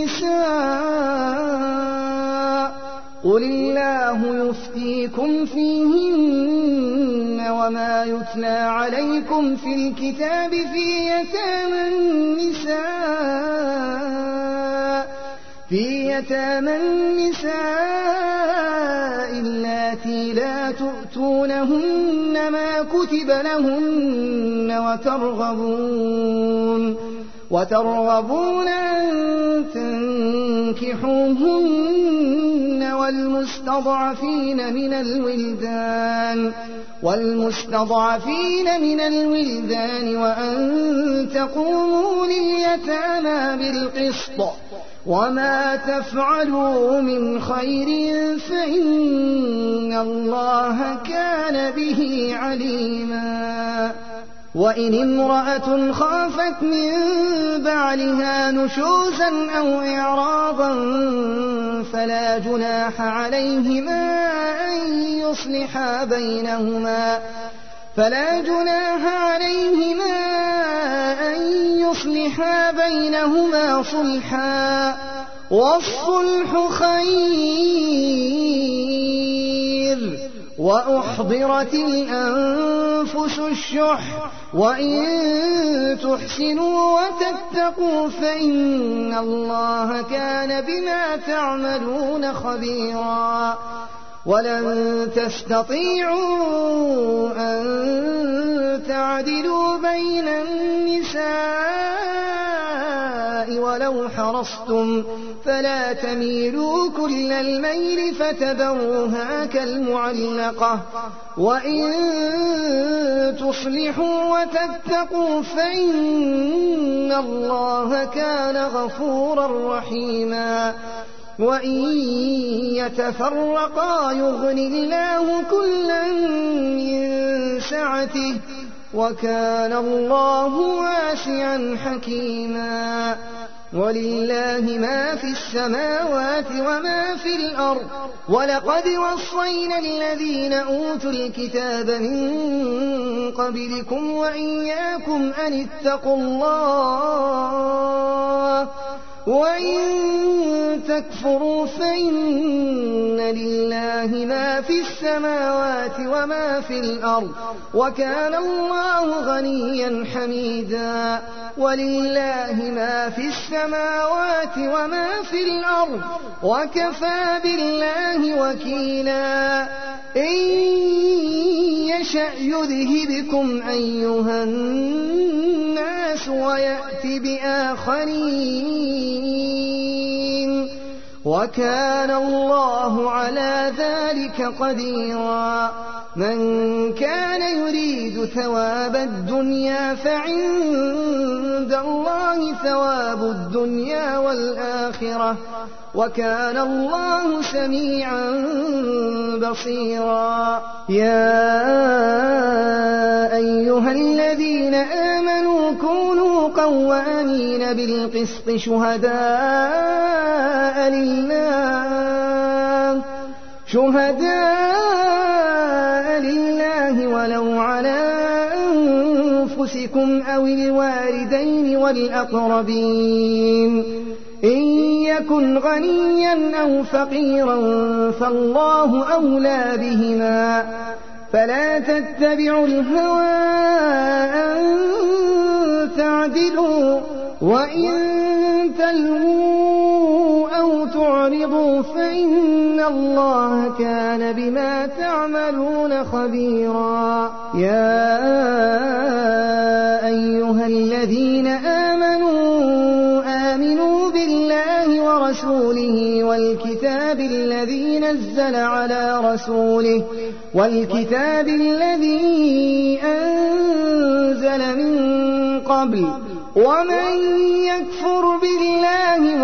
النساء قل الله يفتيكم فيهن وما يتلى عليكم في الكتاب في يتامى النساء في يتامى النساء اللاتي لا تؤتونهن ما كتب لهن وترغبون وترغبون أن تنكحوهن والمستضعفين من الولدان والمستضعفين من الولدان وأن تقوموا لليتامى بالقسط وما تفعلوا من خير فإن الله كان به عليما. وإن امرأة خافت من بعلها نشوزا أو إعراضا فلا جناح عليهما أن يصلحا بينهما فلا جناح عليهما أن يصلحا بينهما صلحا والصلح خير. وأحضرت الأنفس الشح وإن تحسنوا وتتقوا فإن الله كان بما تعملون خبيرا. ولن تستطيعوا أن تعدلوا بين النساء ولو حرصتم فلا تميلوا كل الميل فتذروها كالمعلقة. وإن تصلحوا وتتقوا فإن الله كان غفورا رحيما. وإن يتفرقا يغن الله كلا من سعته وكان الله واسعا حكيما. ولله ما في السماوات وما في الأرض ولقد وصينا الذين أوتوا الكتاب من قبلكم وإياكم أن اتقوا الله وإن تكفروا فإن لله ما في السماوات وما في الأرض وكان الله غنيا حميدا. ولله ما في السماوات وما في الأرض وكفى بالله وكيلا. إن يشأ يذهبكم أيها الناس ويأت بآخرين وكان الله على ذلك قديرا. من كان يريد ثواب الدنيا فعند الله ثواب الدنيا والآخرة وكان الله سميعا بصيرا. يا أيها الذين آمنوا كونوا قوامين بالقسط شهداء لله شهداء لله ولو على أنفسكم أو الوالدين والأقربين إن يكن غنيا أو فقيرا فالله أولى بهما فلا تتبعوا الهوى أن تعدلوا وإن تلووا أو تعرضوا فإن الله كان بما تعملون خبيرا. يا أيها الذين آمنوا آمنوا بالله ورسوله والكتاب الذي نزل على رسوله والكتاب الذي أنزل من قبل ومن يكفر بالله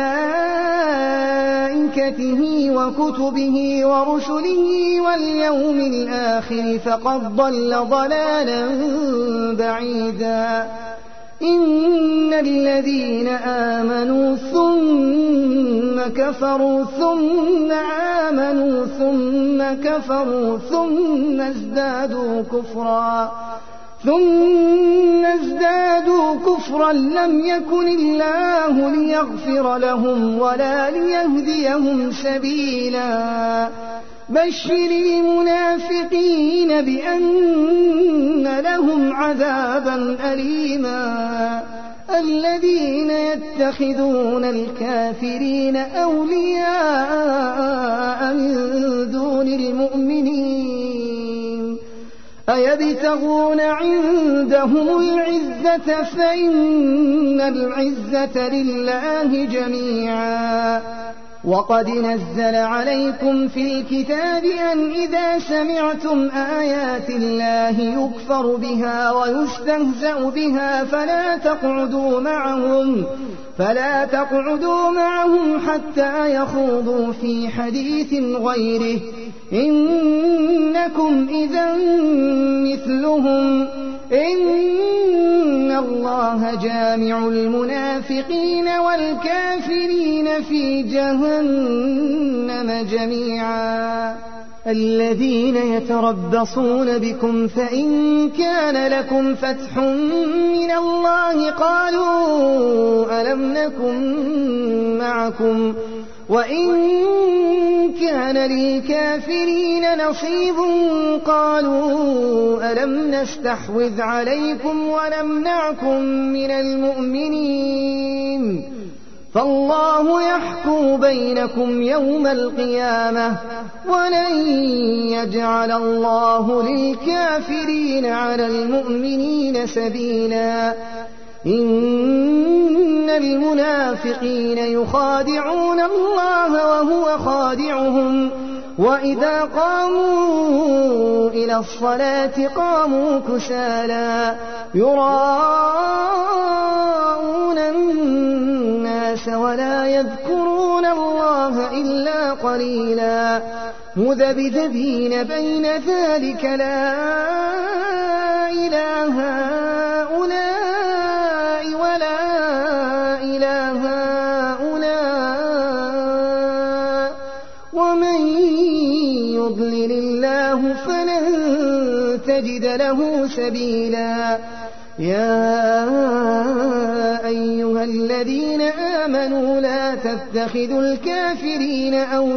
وملائكته وكتبه ورسله واليوم الآخر فقد ضل ضلالا بعيدا. إن الذين آمنوا ثم كفروا ثم آمنوا ثم كفروا ثم ازدادوا كفرا ثم ازدادوا كفرا لم يكن الله ليغفر لهم ولا ليهديهم سبيلا. بشر المنافقين بأن لهم عذابا أليما. الذين يتخذون الكافرين أولياء من دون المؤمنين أيبتغون عندهم العزة فإن العزة لله جميعا وقد نزل عليكم في الكتاب أن إذا سمعتم آيات الله يكفر بها ويستهزأ بها فلا تقعدوا معهم فلا تقعدوا معهم حتى يخوضوا في حديث غيره إنكم إذا مثلهم إن الله جامع المنافقين والكافرين في جهنم جميعا. الذين يتربصون بكم فإن كان لكم فتح من الله قالوا ألم نكن معكم وإن كان للكافرين نصيب قالوا ألم نستحوذ عليكم ونمنعكم من المؤمنين فالله يحكم بينكم يوم القيامة ولن يجعل الله للكافرين على المؤمنين سبيلا. إن المنافقين يخادعون الله وهو خادعهم وإذا قاموا إلى الصلاة قاموا كسالى يراءون الناس ولا يذكرون الله إلا قليلا مذبذبين بين ذلك لا إله هؤلاء ولا إله هؤلاء ومن يضلل الله فلن تجد له سبيلا. يا أيها الذين آمنوا لا تتخذوا الكافرين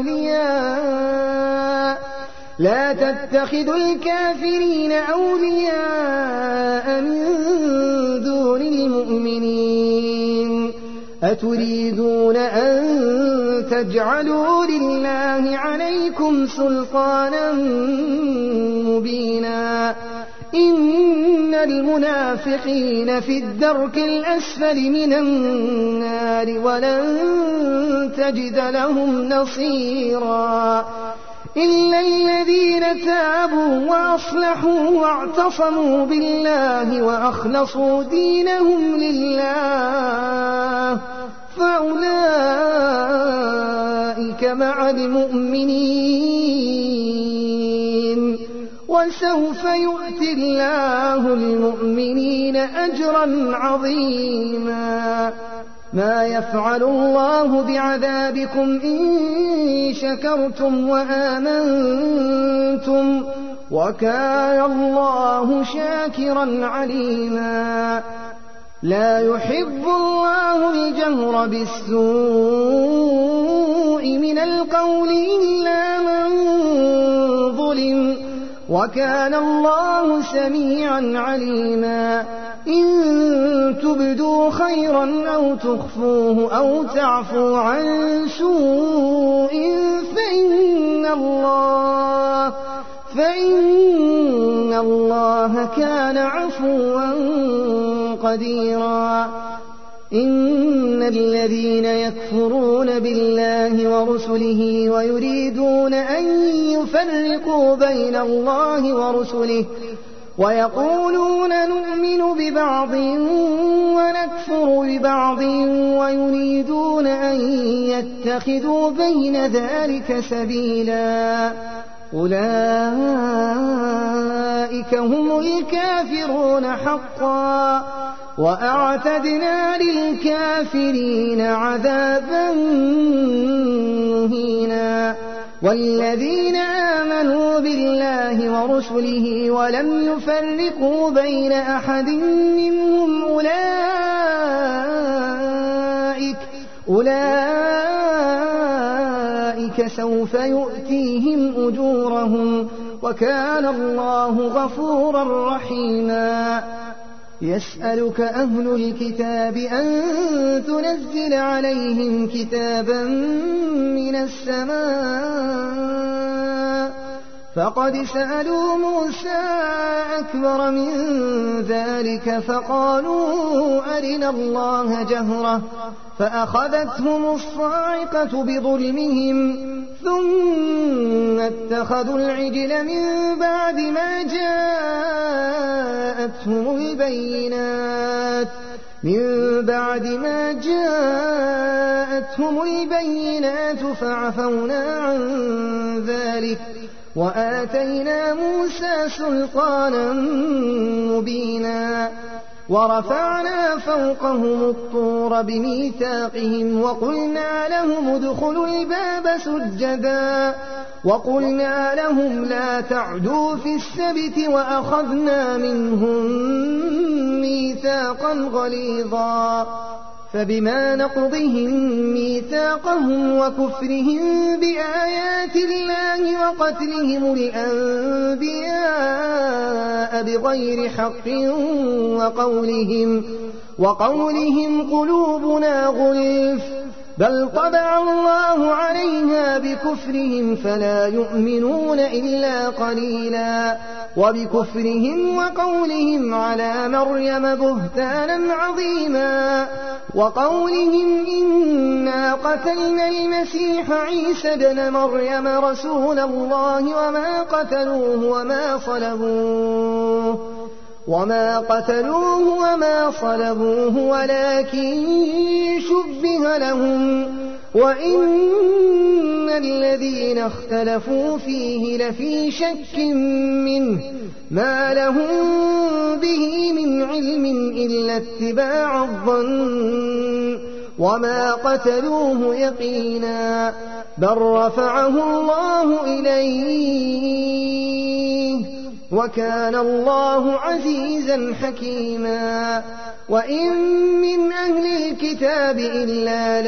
أولياء لا تتخذوا الكافرين أولياء من دون المؤمنين أتريدون أن تجعلوا لله عليكم سلطانا مبينا. إن المنافقين في الدرك الأسفل من النار ولن تجد لهم نصيرا إلا الذين تابوا وأصلحوا واعتصموا بالله وأخلصوا دينهم لله فأولئك مع المؤمنين وسوف يؤتي الله المؤمنين أجرا عظيما. ما يفعل الله بعذابكم إن شكرتم وآمنتم وكان الله شاكرا عليما. لا يحب الله الجهر بالسوء من القول إلا من ظلم وكان الله سميعا عليما. إن تبدوا خيرا أو تخفوه أو تعفوا عن سوء فإن الله فإن الله كان عفوا قديرا. إن الذين يكفرون بالله ورسله ويريدون أن يفرقوا بين الله ورسله ويقولون نؤمن ببعض ونكفر ببعض ويريدون أن يتخذوا بين ذلك سبيلا أولئك هم الكافرون حقا وأعتدنا للكافرين عذابا مهينا. والذين آمنوا بالله ورسله ولم يفرقوا بين أحد منهم أولئك أولئك سوف يؤتيهم أجورهم وكان الله غفورا رحيما. يسألك أهل الكتاب أن تنزل عليهم كتابا من السماء فقد سألوا موسى أكبر من ذلك فقالوا أرنا الله جهرة فأخذتهم الصاعقة بظلمهم ثم اتخذوا العجل من بعد ما جاءتهم البينات من بعد ما جاءتهم البينات فعفونا عن ذلك وآتينا موسى سلطانا مبينا ورفعنا فوقهم الطور بميثاقهم وقلنا لهم ادخلوا الباب سجدا وقلنا لهم لا تعدوا في السبت وأخذنا منهم ميثاقا غليظا فبما نقضهم ميثاقهم وكفرهم بآيات الله وقتلهم الأنبياء بغير حق وقولهم, وقولهم قلوبنا غلف بل طبع الله عليها بكفرهم فلا يؤمنون إلا قليلا وبكفرهم وقولهم على مريم بهتانا عظيما وقولهم إنا قتلنا المسيح عيسى ابن مريم رسول الله وما قتلوه وما صلبوه وما قتلوه وما صلبوه ولكن شبه لهم وإن الذين اختلفوا فيه لفي شك منه ما لهم به من علم إلا اتباع الظن وما قتلوه يقينا بل رفعه الله إليه وكان الله عزيزا حكيما وإن من أهل الكتاب إلا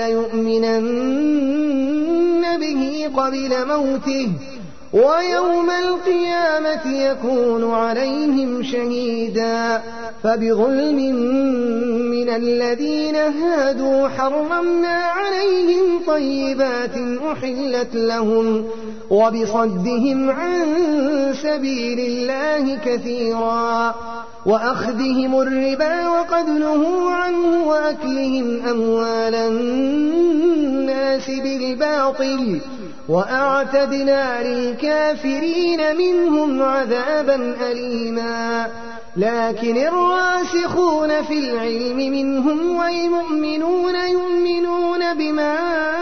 ليؤمنن به قبل موته ويوم القيامة يكون عليهم شهيدا فبظلم من الذين هادوا حرمنا عليهم طيبات أحلت لهم وبصدهم عن سبيل الله كثيرا وأخذهم الربا وقد نهوا عنه وأكلهم أموال الناس بالباطل وأعتدنا للكافرين منهم عذابا أليما لكن الراسخون في العلم منهم والمؤمنون يؤمنون بما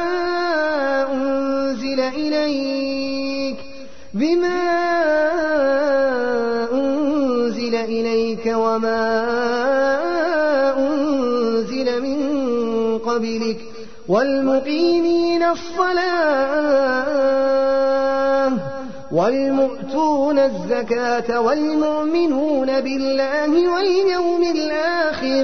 أنزل إليك بما أنزل إليك وما أنزل من قبلك والمقيمين الصلاة والمؤتون الزكاة والمؤمنون بالله واليوم الآخر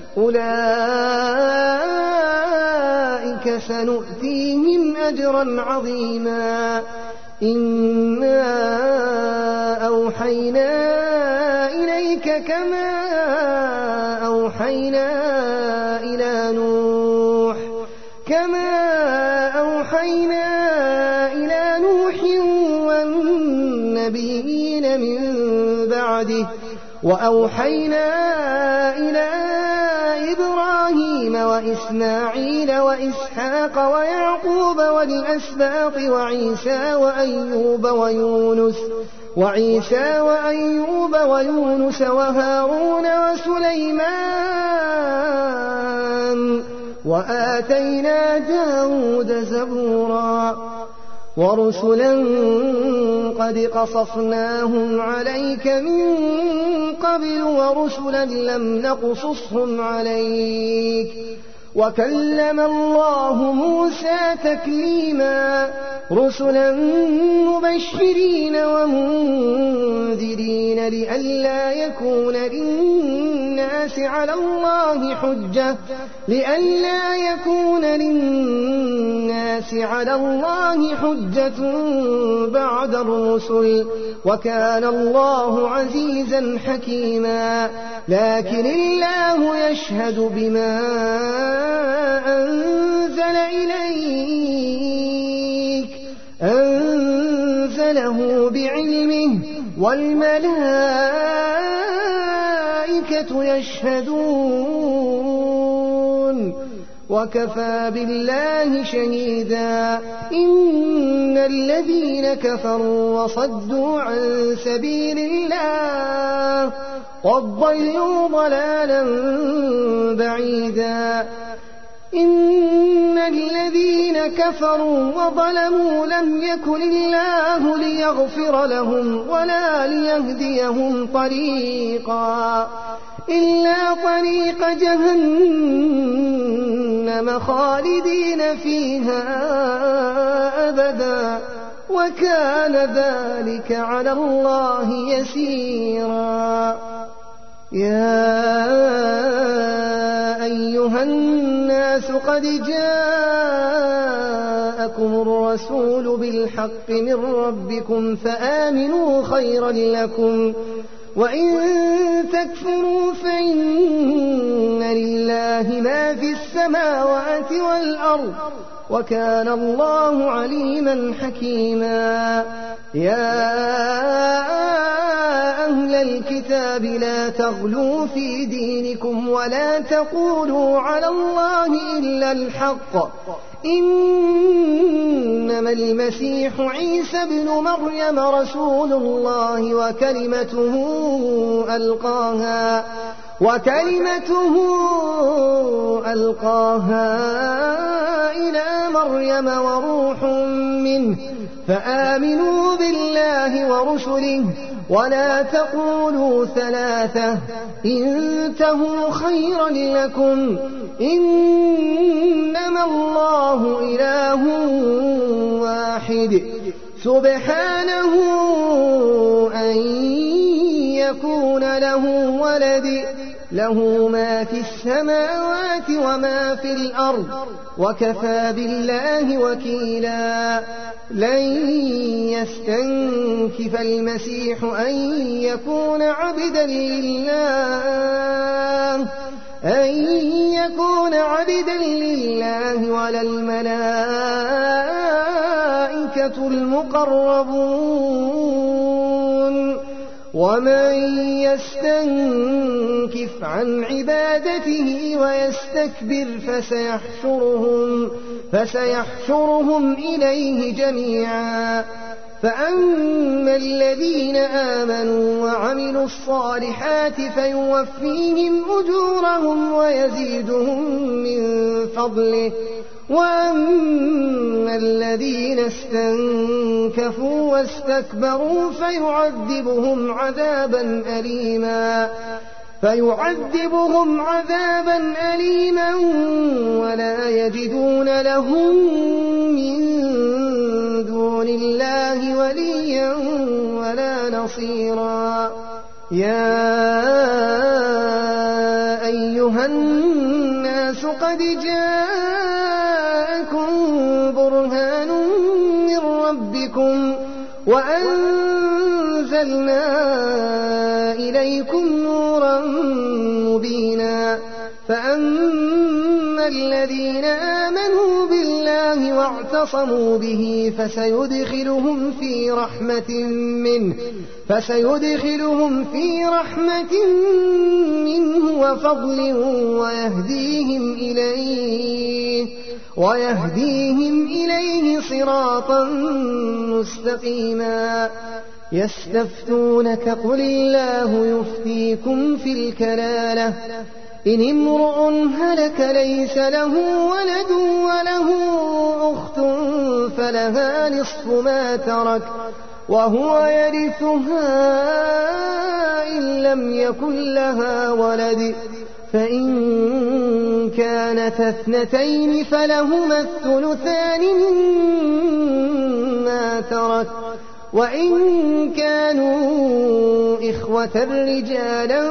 أولئك سنؤتيهم أجرا عظيما إنا أوحينا إليك كما أوحينا إلى نوح كما أوحينا إلى نوح والنبيين من بعده وأوحينا إلى إبراهيم وإسماعيل وإسحاق ويعقوب والأسباط وعيسى وأيوب ويونس وعيسى وأيوب ويونس وهارون وسليمان وآتينا داود زبورا ورسلا قد قصصناهم عليك من قبل ورسلا لم نقصصهم عليك وكلم الله موسى تكليما رسلا مبشرين ومنذرين لئلا يكون للناس على الله حجة لئلا يكون للناس على الله حجة بعد الرسل وكان الله عزيزا حكيما لكن الله يشهد بما أنزل إليك أنزل له بعلمه والملائكة يشهدون وكفى بالله شهيدا. إن الذين كفروا وصدوا عن سبيل الله قد ضلوا ضلالا بعيدا. إن الذين كفروا وظلموا لم يكن الله ليغفر لهم ولا ليهديهم طريقا إلا طريق جهنم خالدين فيها أبدا وكان ذلك على الله يسيرا. يا أيها الناس قد جاءكم الرسول بالحق من ربكم فآمنوا خيرا لكم وإن تكفروا فإن لله ما في السماوات والأرض وكان الله عليما حكيما. يا أهل الكتاب لا تغلوا في دينكم ولا تقولوا على الله إلا الحق إنما المسيح عيسى ابن مريم رسول الله وكلمته ألقاها وكلمته ألقاها إلى مريم وروح منه فآمنوا بالله ورسله ولا تقولوا ثلاثة انتهوا خيرا لكم إنما الله إله واحد سبحانه أن يكون له ولد له ما في السماوات وما في الأرض وكفى بالله وكيلا. لن يستنكف المسيح أن يكون عبدا لله أن يكون عبدا لله ولا الملائكة المقربون ومن يستنكف عن عبادته ويستكبر فسيحشرهم, فسيحشرهم إليه جميعا. فأما الذين آمنوا وعملوا الصالحات فيوفيهم أجورهم ويزيدهم من فضله وأما الذين استنكفوا واستكبروا فيعذبهم عذابا أليما فيعذبهم عذابا أليما ولا يجدون لهم من دون الله وليا ولا نصيرا. يا أيها الناس قد جاءكم برهان من ربكم وأنزلنا إليكم نورا مبينا. فأما الذين آمنوا بالله واعتصموا به فسيدخلهم في رحمة منه فسيدخلهم في رحمة منه وفضل ويهديهم إليه ويهديهم إليه صراطا مستقيما. يستفتونك قل الله يفتيكم في الكلالة إن امرؤ هلك ليس له ولد وله أخت فلها نصف ما ترك وهو يرثها إن لم يكن لها ولد فإن كانت اثنتين فلهما الثلثان مما ترك وإن كانوا إخوة رجالا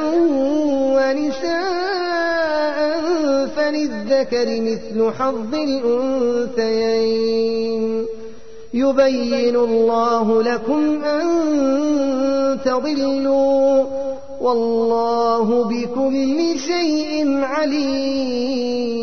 ونساء فللذكر مثل حظ الأنثيين. يبين الله لكم أن تضلوا والله بكل شيء عليم.